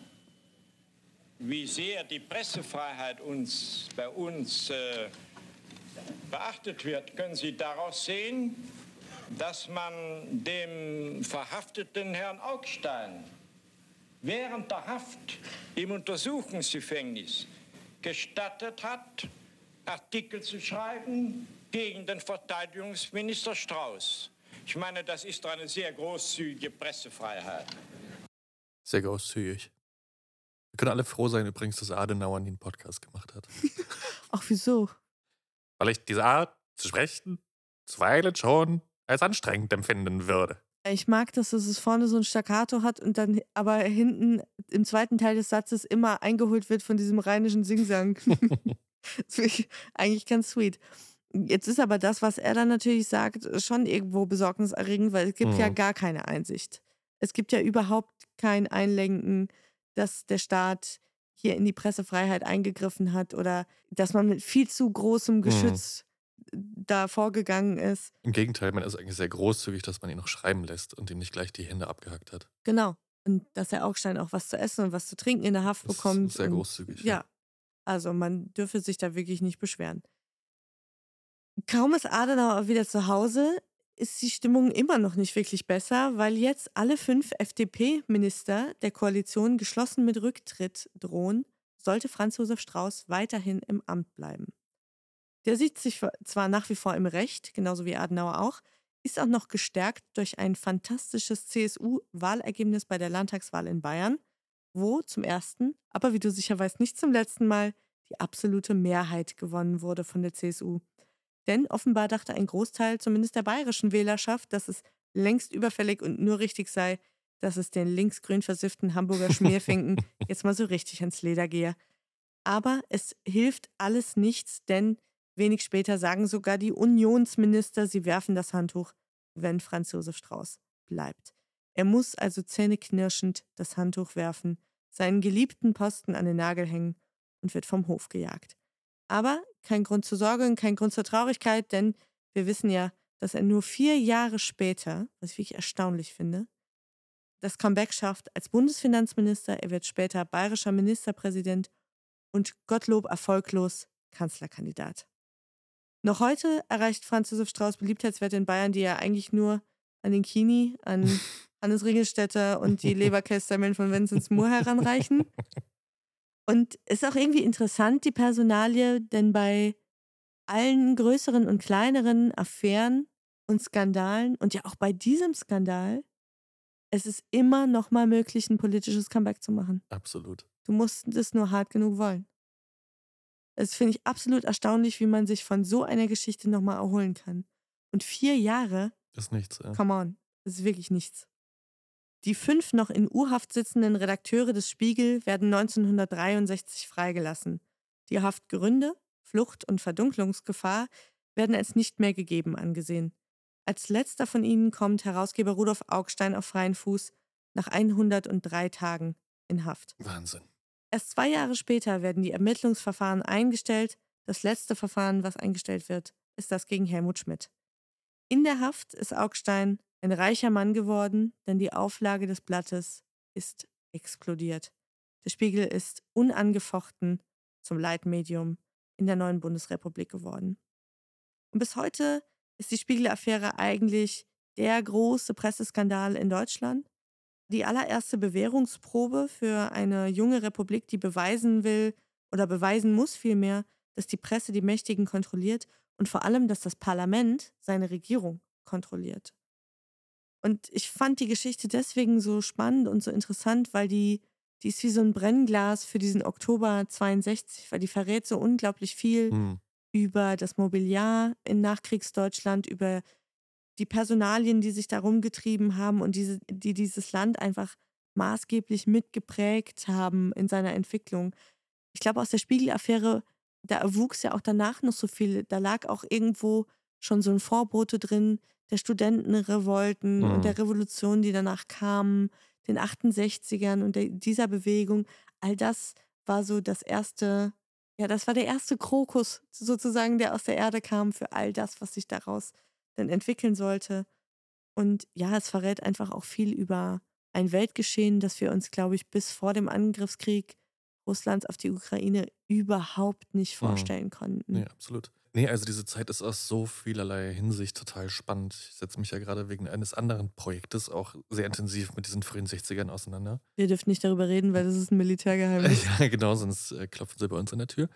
Wie sehr die Pressefreiheit uns, bei uns äh, beachtet wird, können Sie daraus sehen, dass man dem verhafteten Herrn Augstein während der Haft im Untersuchungsgefängnis gestattet hat, Artikel zu schreiben gegen den Verteidigungsminister Strauß. Ich meine, das ist eine sehr großzügige Pressefreiheit. Sehr großzügig. Wir können alle froh sein übrigens, dass Adenauer nie einen Podcast gemacht hat. Ach, wieso? Weil ich diese Art zu sprechen zuweilen schon als anstrengend empfinden würde. Ich mag, dass es vorne so ein Staccato hat und dann aber hinten im zweiten Teil des Satzes immer eingeholt wird von diesem rheinischen Singsang. Das finde ich eigentlich ganz sweet. Jetzt ist aber das, was er dann natürlich sagt, schon irgendwo besorgniserregend, weil es gibt Mhm. ja gar keine Einsicht. Es gibt ja überhaupt kein Einlenken, dass der Staat hier in die Pressefreiheit eingegriffen hat oder dass man mit viel zu großem Mhm. Geschütz da vorgegangen ist. Im Gegenteil, man ist eigentlich sehr großzügig, dass man ihn noch schreiben lässt und ihm nicht gleich die Hände abgehackt hat. Genau. Und dass der Augstein auch was zu essen und was zu trinken in der Haft Das bekommt. ist sehr und, großzügig. Ja, also man dürfe sich da wirklich nicht beschweren. Kaum ist Adenauer wieder zu Hause, ist die Stimmung immer noch nicht wirklich besser, weil jetzt alle fünf F D P-Minister der Koalition geschlossen mit Rücktritt drohen, sollte Franz Josef Strauß weiterhin im Amt bleiben. Der sieht sich zwar nach wie vor im Recht, genauso wie Adenauer auch, ist auch noch gestärkt durch ein fantastisches C S U-Wahlergebnis bei der Landtagswahl in Bayern, wo zum ersten, aber wie du sicher weißt, nicht zum letzten Mal, die absolute Mehrheit gewonnen wurde von der C S U. Denn offenbar dachte ein Großteil zumindest der bayerischen Wählerschaft, dass es längst überfällig und nur richtig sei, dass es den linksgrün versifften Hamburger Schmierfinken jetzt mal so richtig ans Leder gehe. Aber es hilft alles nichts, denn wenig später sagen sogar die Unionsminister, sie werfen das Handtuch, wenn Franz Josef Strauß bleibt. Er muss also zähneknirschend das Handtuch werfen, seinen geliebten Posten an den Nagel hängen und wird vom Hof gejagt. Aber kein Grund zur Sorge und kein Grund zur Traurigkeit, denn wir wissen ja, dass er nur vier Jahre später, was ich wirklich erstaunlich finde, das Comeback schafft als Bundesfinanzminister. Er wird später bayerischer Ministerpräsident und Gottlob erfolglos Kanzlerkandidat. Noch heute erreicht Franz Josef Strauß Beliebtheitswerte in Bayern, die er eigentlich nur an den Kini, an Hannes Ringelstetter und die Leberkässemmeln von Vinzenz Moore heranreichen. Und ist auch irgendwie interessant, die Personalie, denn bei allen größeren und kleineren Affären und Skandalen und ja auch bei diesem Skandal, es ist immer noch mal möglich, ein politisches Comeback zu machen. Absolut. Du musst es nur hart genug wollen. Das finde ich absolut erstaunlich, wie man sich von so einer Geschichte nochmal erholen kann. Und vier Jahre, Das ist nichts. Ja. come on, das ist wirklich nichts. Die fünf noch in U-Haft sitzenden Redakteure des Spiegel werden neunzehnhundertdreiundsechzig freigelassen. Die Haftgründe, Flucht und Verdunklungsgefahr werden als nicht mehr gegeben angesehen. Als letzter von ihnen kommt Herausgeber Rudolf Augstein auf freien Fuß nach hundertdrei Tagen in Haft. Wahnsinn. Erst zwei Jahre später werden die Ermittlungsverfahren eingestellt. Das letzte Verfahren, was eingestellt wird, ist das gegen Helmut Schmidt. In der Haft ist Augstein ein reicher Mann geworden, denn die Auflage des Blattes ist explodiert. Der Spiegel ist unangefochten zum Leitmedium in der neuen Bundesrepublik geworden. Und bis heute ist die Spiegel-Affäre eigentlich der große Presseskandal in Deutschland. Die allererste Bewährungsprobe für eine junge Republik, die beweisen will oder beweisen muss vielmehr, dass die Presse die Mächtigen kontrolliert und vor allem, dass das Parlament seine Regierung kontrolliert. Und ich fand die Geschichte deswegen so spannend und so interessant, weil die, die ist wie so ein Brennglas für diesen Oktober zweiundsechzig, weil die verrät so unglaublich viel Hm. über das Mobiliar in Nachkriegsdeutschland, über die Personalien, die sich da rumgetrieben haben und diese, die dieses Land einfach maßgeblich mitgeprägt haben in seiner Entwicklung. Ich glaube, aus der Spiegel-Affäre, da erwuchs ja auch danach noch so viel. Da lag auch irgendwo schon so ein Vorbote drin der Studentenrevolten und der Mhm. Revolution, die danach kamen, den achtundsechzigern und der, dieser Bewegung. All das war so das erste, ja, das war der erste Krokus sozusagen, der aus der Erde kam für all das, was sich daraus dann entwickeln sollte. Und ja, es verrät einfach auch viel über ein Weltgeschehen, das wir uns, glaube ich, bis vor dem Angriffskrieg Russlands auf die Ukraine überhaupt nicht Mhm. vorstellen konnten. Nee, absolut. Nee, also diese Zeit ist aus so vielerlei Hinsicht total spannend. Ich setze mich ja gerade wegen eines anderen Projektes auch sehr intensiv mit diesen frühen sechzigern auseinander. Wir dürfen nicht darüber reden, weil das ist ein Militärgeheimnis. Ja, genau, sonst äh, klopfen sie bei uns an der Tür.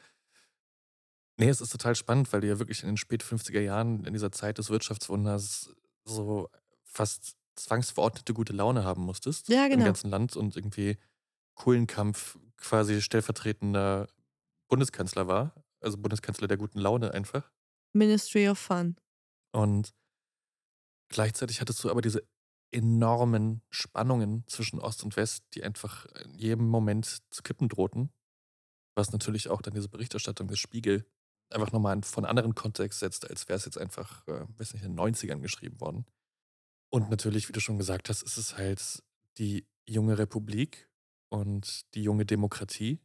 Nee, es ist total spannend, weil du ja wirklich in den spät fünfziger Jahren, in dieser Zeit des Wirtschaftswunders, so fast zwangsverordnete gute Laune haben musstest Ja, im genau. ganzen Land und irgendwie Kuhlenkampf quasi stellvertretender Bundeskanzler war. Also Bundeskanzler der guten Laune einfach. Ministry of Fun. Und gleichzeitig hattest du aber diese enormen Spannungen zwischen Ost und West, die einfach in jedem Moment zu kippen drohten. Was natürlich auch dann diese Berichterstattung des Spiegel einfach nochmal einen von anderen Kontext setzt, als wäre es jetzt einfach, äh, weiß nicht, in den neunzigern geschrieben worden. Und natürlich, wie du schon gesagt hast, ist es halt die junge Republik und die junge Demokratie.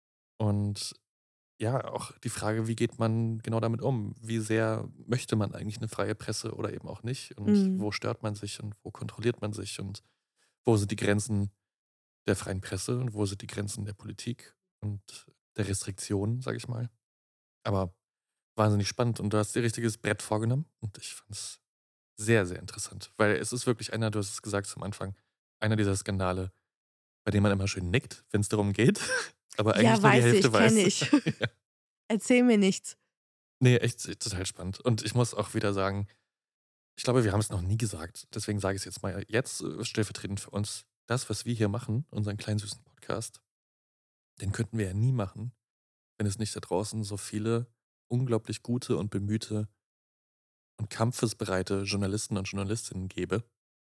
Und ja, auch die Frage, wie geht man genau damit um? Wie sehr möchte man eigentlich eine freie Presse oder eben auch nicht? Und Mhm. wo stört man sich und wo kontrolliert man sich? Und wo sind die Grenzen der freien Presse und wo sind die Grenzen der Politik und der Restriktionen, sage ich mal. Aber wahnsinnig spannend und du hast dir richtiges Brett vorgenommen und ich fand es sehr, sehr interessant, weil es ist wirklich einer, du hast es gesagt zum Anfang, einer dieser Skandale, bei dem man immer schön nickt, wenn es darum geht, aber eigentlich Ja, nur die weiß Hälfte ich, weiß. kenne ich. Ja. Erzähl mir nichts. Nee, echt total spannend. Und ich muss auch wieder sagen, ich glaube, wir haben es noch nie gesagt, deswegen sage ich es jetzt mal jetzt äh, stellvertretend für uns. Das, was wir hier machen, unseren kleinen süßen Podcast, den könnten wir ja nie machen, wenn es nicht da draußen so viele unglaublich gute und bemühte und kampfesbereite Journalisten und Journalistinnen gäbe,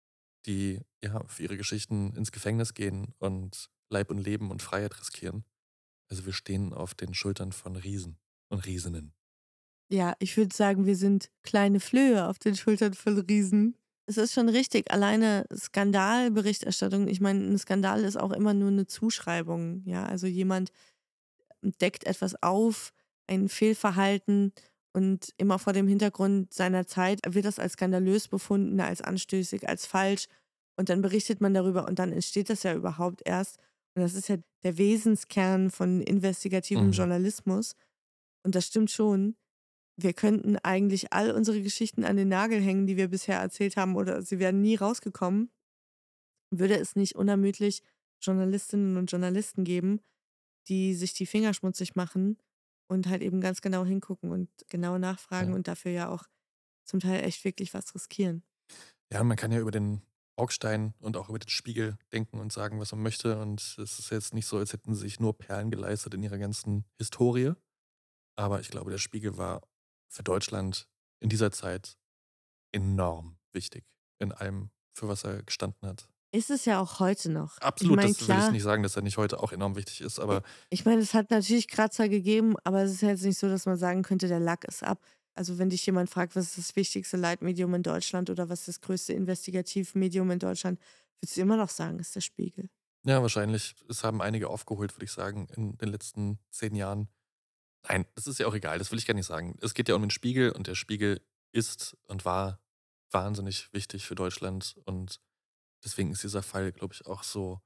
die ja für ihre Geschichten ins Gefängnis gehen und Leib und Leben und Freiheit riskieren. Also wir stehen auf den Schultern von Riesen und Riesinnen. Ja, ich würde sagen, wir sind kleine Flöhe auf den Schultern von Riesen. Es ist schon richtig, alleine Skandalberichterstattung, ich meine, ein Skandal ist auch immer nur eine Zuschreibung. Ja, also jemand deckt etwas auf, ein Fehlverhalten und immer vor dem Hintergrund seiner Zeit wird das als skandalös befunden, als anstößig, als falsch und dann berichtet man darüber und dann entsteht das ja überhaupt erst. Und das ist ja der Wesenskern von investigativem Mhm. Journalismus. Und das stimmt schon. Wir könnten eigentlich all unsere Geschichten an den Nagel hängen, die wir bisher erzählt haben, oder sie wären nie rausgekommen, würde es nicht unermüdlich Journalistinnen und Journalisten geben, die sich die Finger schmutzig machen und halt eben ganz genau hingucken und genau nachfragen Ja. und dafür ja auch zum Teil echt wirklich was riskieren. Ja, und man kann ja über den Augstein und auch über den Spiegel denken und sagen, was man möchte. Und es ist jetzt nicht so, als hätten sie sich nur Perlen geleistet in ihrer ganzen Historie. Aber ich glaube, der Spiegel war für Deutschland in dieser Zeit enorm wichtig in allem, für was er gestanden hat. Ist es ja auch heute noch. Absolut, ich meine, das will ich klar, nicht sagen, dass er nicht heute auch enorm wichtig ist, aber ich meine, es hat natürlich Kratzer gegeben, aber es ist jetzt nicht so, dass man sagen könnte, der Lack ist ab. Also wenn dich jemand fragt, was ist das wichtigste Leitmedium in Deutschland oder was ist das größte Investigativmedium in Deutschland, würdest du immer noch sagen, ist der Spiegel. Ja, wahrscheinlich. Es haben einige aufgeholt, würde ich sagen, in den letzten zehn Jahren. Nein, das ist ja auch egal, das will ich gar nicht sagen. Es geht ja um den Spiegel und der Spiegel ist und war wahnsinnig wichtig für Deutschland und deswegen ist dieser Fall, glaube ich, auch so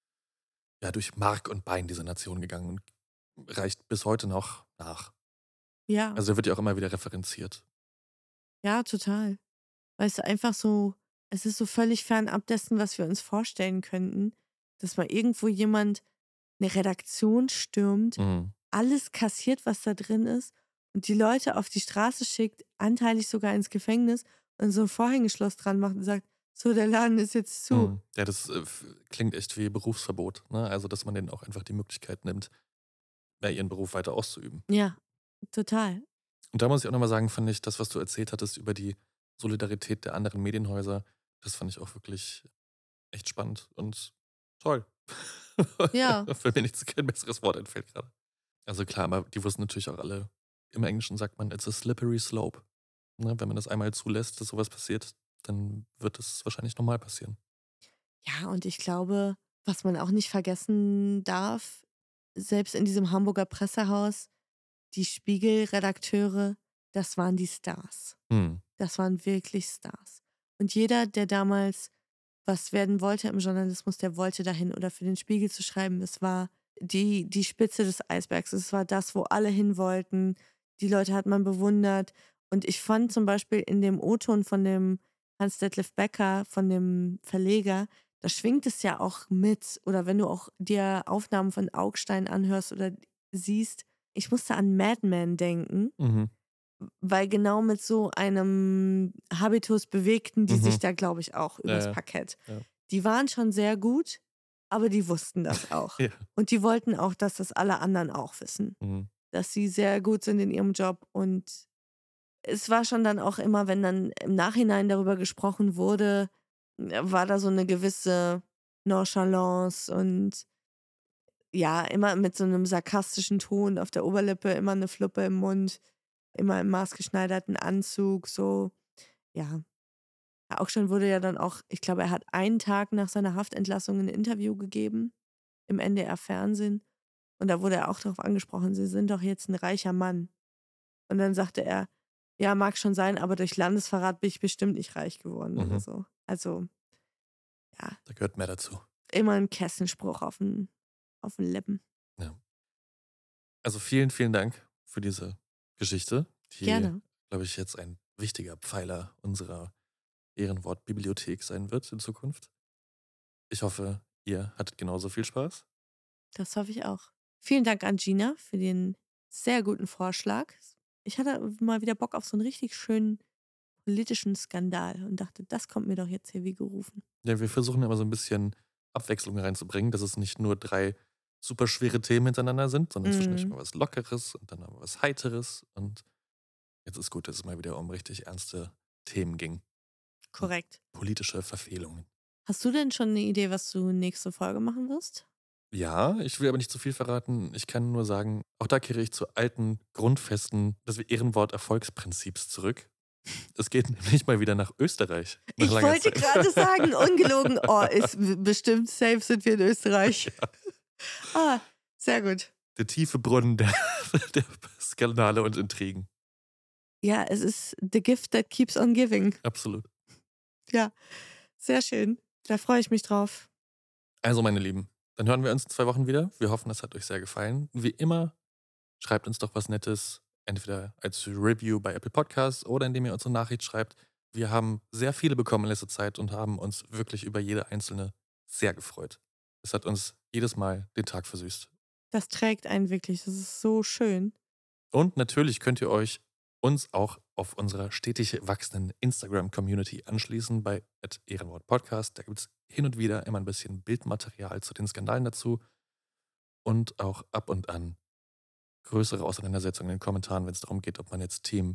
ja, durch Mark und Bein dieser Nation gegangen und reicht bis heute noch nach. Ja. Also er wird ja auch immer wieder referenziert. Ja, total. Weißt du, einfach so, es ist so völlig fernab dessen, was wir uns vorstellen könnten, dass mal irgendwo jemand eine Redaktion stürmt, Mhm. alles kassiert, was da drin ist und die Leute auf die Straße schickt, anteilig sogar ins Gefängnis und so ein Vorhängeschloss dran macht und sagt, so, der Laden ist jetzt zu. Mhm. Ja, das äh, f- klingt echt wie Berufsverbot. Ne? Also, dass man denen auch einfach die Möglichkeit nimmt, ja, ihren Beruf weiter auszuüben. Ja, total. Und da muss ich auch nochmal sagen, fand ich das, was du erzählt hattest über die Solidarität der anderen Medienhäuser, das fand ich auch wirklich echt spannend und toll. Ja. Weil mir nichts kein besseres Wort einfällt gerade. Also klar, aber die wussten natürlich auch alle, im Englischen sagt man, it's a slippery slope. Ne? Wenn man das einmal zulässt, dass sowas passiert, dann wird es wahrscheinlich nochmal passieren. Ja, und ich glaube, was man auch nicht vergessen darf, selbst in diesem Hamburger Pressehaus, die Spiegel-Redakteure, das waren die Stars. Hm. Das waren wirklich Stars. Und jeder, der damals was werden wollte im Journalismus, der wollte dahin oder für den Spiegel zu schreiben. Es war die, die Spitze des Eisbergs. Es war das, wo alle hin wollten. Die Leute hat man bewundert. Und ich fand zum Beispiel in dem O-Ton von dem Hans-Detlef Becker, von dem Verleger, da schwingt es ja auch mit. Oder wenn du auch dir Aufnahmen von Augstein anhörst oder siehst, ich musste an Mad Men denken, Mhm. weil genau mit so einem Habitus bewegten die Mhm. sich da, glaube ich, auch Ja, übers ja. Parkett. Ja. Die waren schon sehr gut, aber die wussten das auch. Ja. Und die wollten auch, dass das alle anderen auch wissen. Mhm. Dass sie sehr gut sind in ihrem Job. Und es war schon dann auch immer, wenn dann im Nachhinein darüber gesprochen wurde, war da so eine gewisse Nonchalance und ja, immer mit so einem sarkastischen Ton auf der Oberlippe, immer eine Fluppe im Mund, immer im maßgeschneiderten Anzug, so, ja. Ja, Augstein wurde ja dann auch, ich glaube, er hat einen Tag nach seiner Haftentlassung ein Interview gegeben im N D R-Fernsehen und da wurde er auch darauf angesprochen, Sie sind doch jetzt ein reicher Mann. Und dann sagte er, ja, mag schon sein, aber durch Landesverrat bin ich bestimmt nicht reich geworden Mhm. oder so. Also, ja, Da gehört mehr dazu. immer ein Kessenspruch auf den, auf den Lippen. Ja. Also vielen, vielen Dank für diese Geschichte, die, Gerne. glaube ich, jetzt ein wichtiger Pfeiler unserer Ehrenwort-Bibliothek sein wird in Zukunft. Ich hoffe, ihr hattet genauso viel Spaß. Das hoffe ich auch. Vielen Dank an Gina für den sehr guten Vorschlag. Ich hatte mal wieder Bock auf so einen richtig schönen politischen Skandal und dachte, das kommt mir doch jetzt hier wie gerufen. Ja, wir versuchen immer so ein bisschen Abwechslung reinzubringen, dass es nicht nur drei super schwere Themen hintereinander sind, sondern zwischendurch Mhm. mal was Lockeres und dann mal was Heiteres. Und jetzt ist gut, dass es mal wieder um richtig ernste Themen ging. Korrekt. Politische Verfehlungen. Hast du denn schon eine Idee, was du nächste Folge machen wirst? Ja, ich will aber nicht zu viel verraten. Ich kann nur sagen, auch da kehre ich zu alten Grundfesten des Ehrenwort-Erfolgsprinzips zurück. Es geht nämlich mal wieder nach Österreich. Nach Ich langer wollte Zeit. gerade sagen, ungelogen, oh, ist b- bestimmt safe sind wir in Österreich. Ah, sehr gut. Der tiefe Brunnen der, der Skandale und Intrigen. Ja, es ist the gift that keeps on giving. Absolut. Ja, sehr schön. Da freue ich mich drauf. Also, meine Lieben, dann hören wir uns in zwei Wochen wieder. Wir hoffen, es hat euch sehr gefallen. Wie immer, schreibt uns doch was Nettes, entweder als Review bei Apple Podcasts oder indem ihr uns eine Nachricht schreibt. Wir haben sehr viele bekommen in letzter Zeit und haben uns wirklich über jede einzelne sehr gefreut. Es hat uns jedes Mal den Tag versüßt. Das trägt einen wirklich. Das ist so schön. Und natürlich könnt ihr euch uns auch auf unserer stetig wachsenden Instagram-Community anschließen bei Ehrenwort Podcast. Da gibt es hin und wieder immer ein bisschen Bildmaterial zu den Skandalen dazu und auch ab und an größere Auseinandersetzungen in den Kommentaren, wenn es darum geht, ob man jetzt Team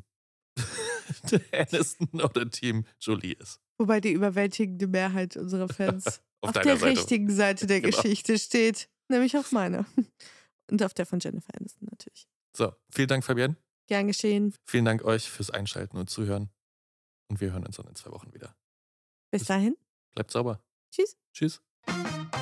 Aniston oder Team Jolie ist. Wobei die überwältigende Mehrheit unserer Fans Auf auf, deiner der Seite. richtigen Seite der Genau. Geschichte steht. Nämlich auf meiner. Und auf der von Jennifer Aniston natürlich. So, vielen Dank, Fabienne. Gern geschehen. Vielen Dank euch fürs Einschalten und Zuhören. Und wir hören uns dann in zwei Wochen wieder. Bis dahin. Bleibt sauber. Tschüss. Tschüss.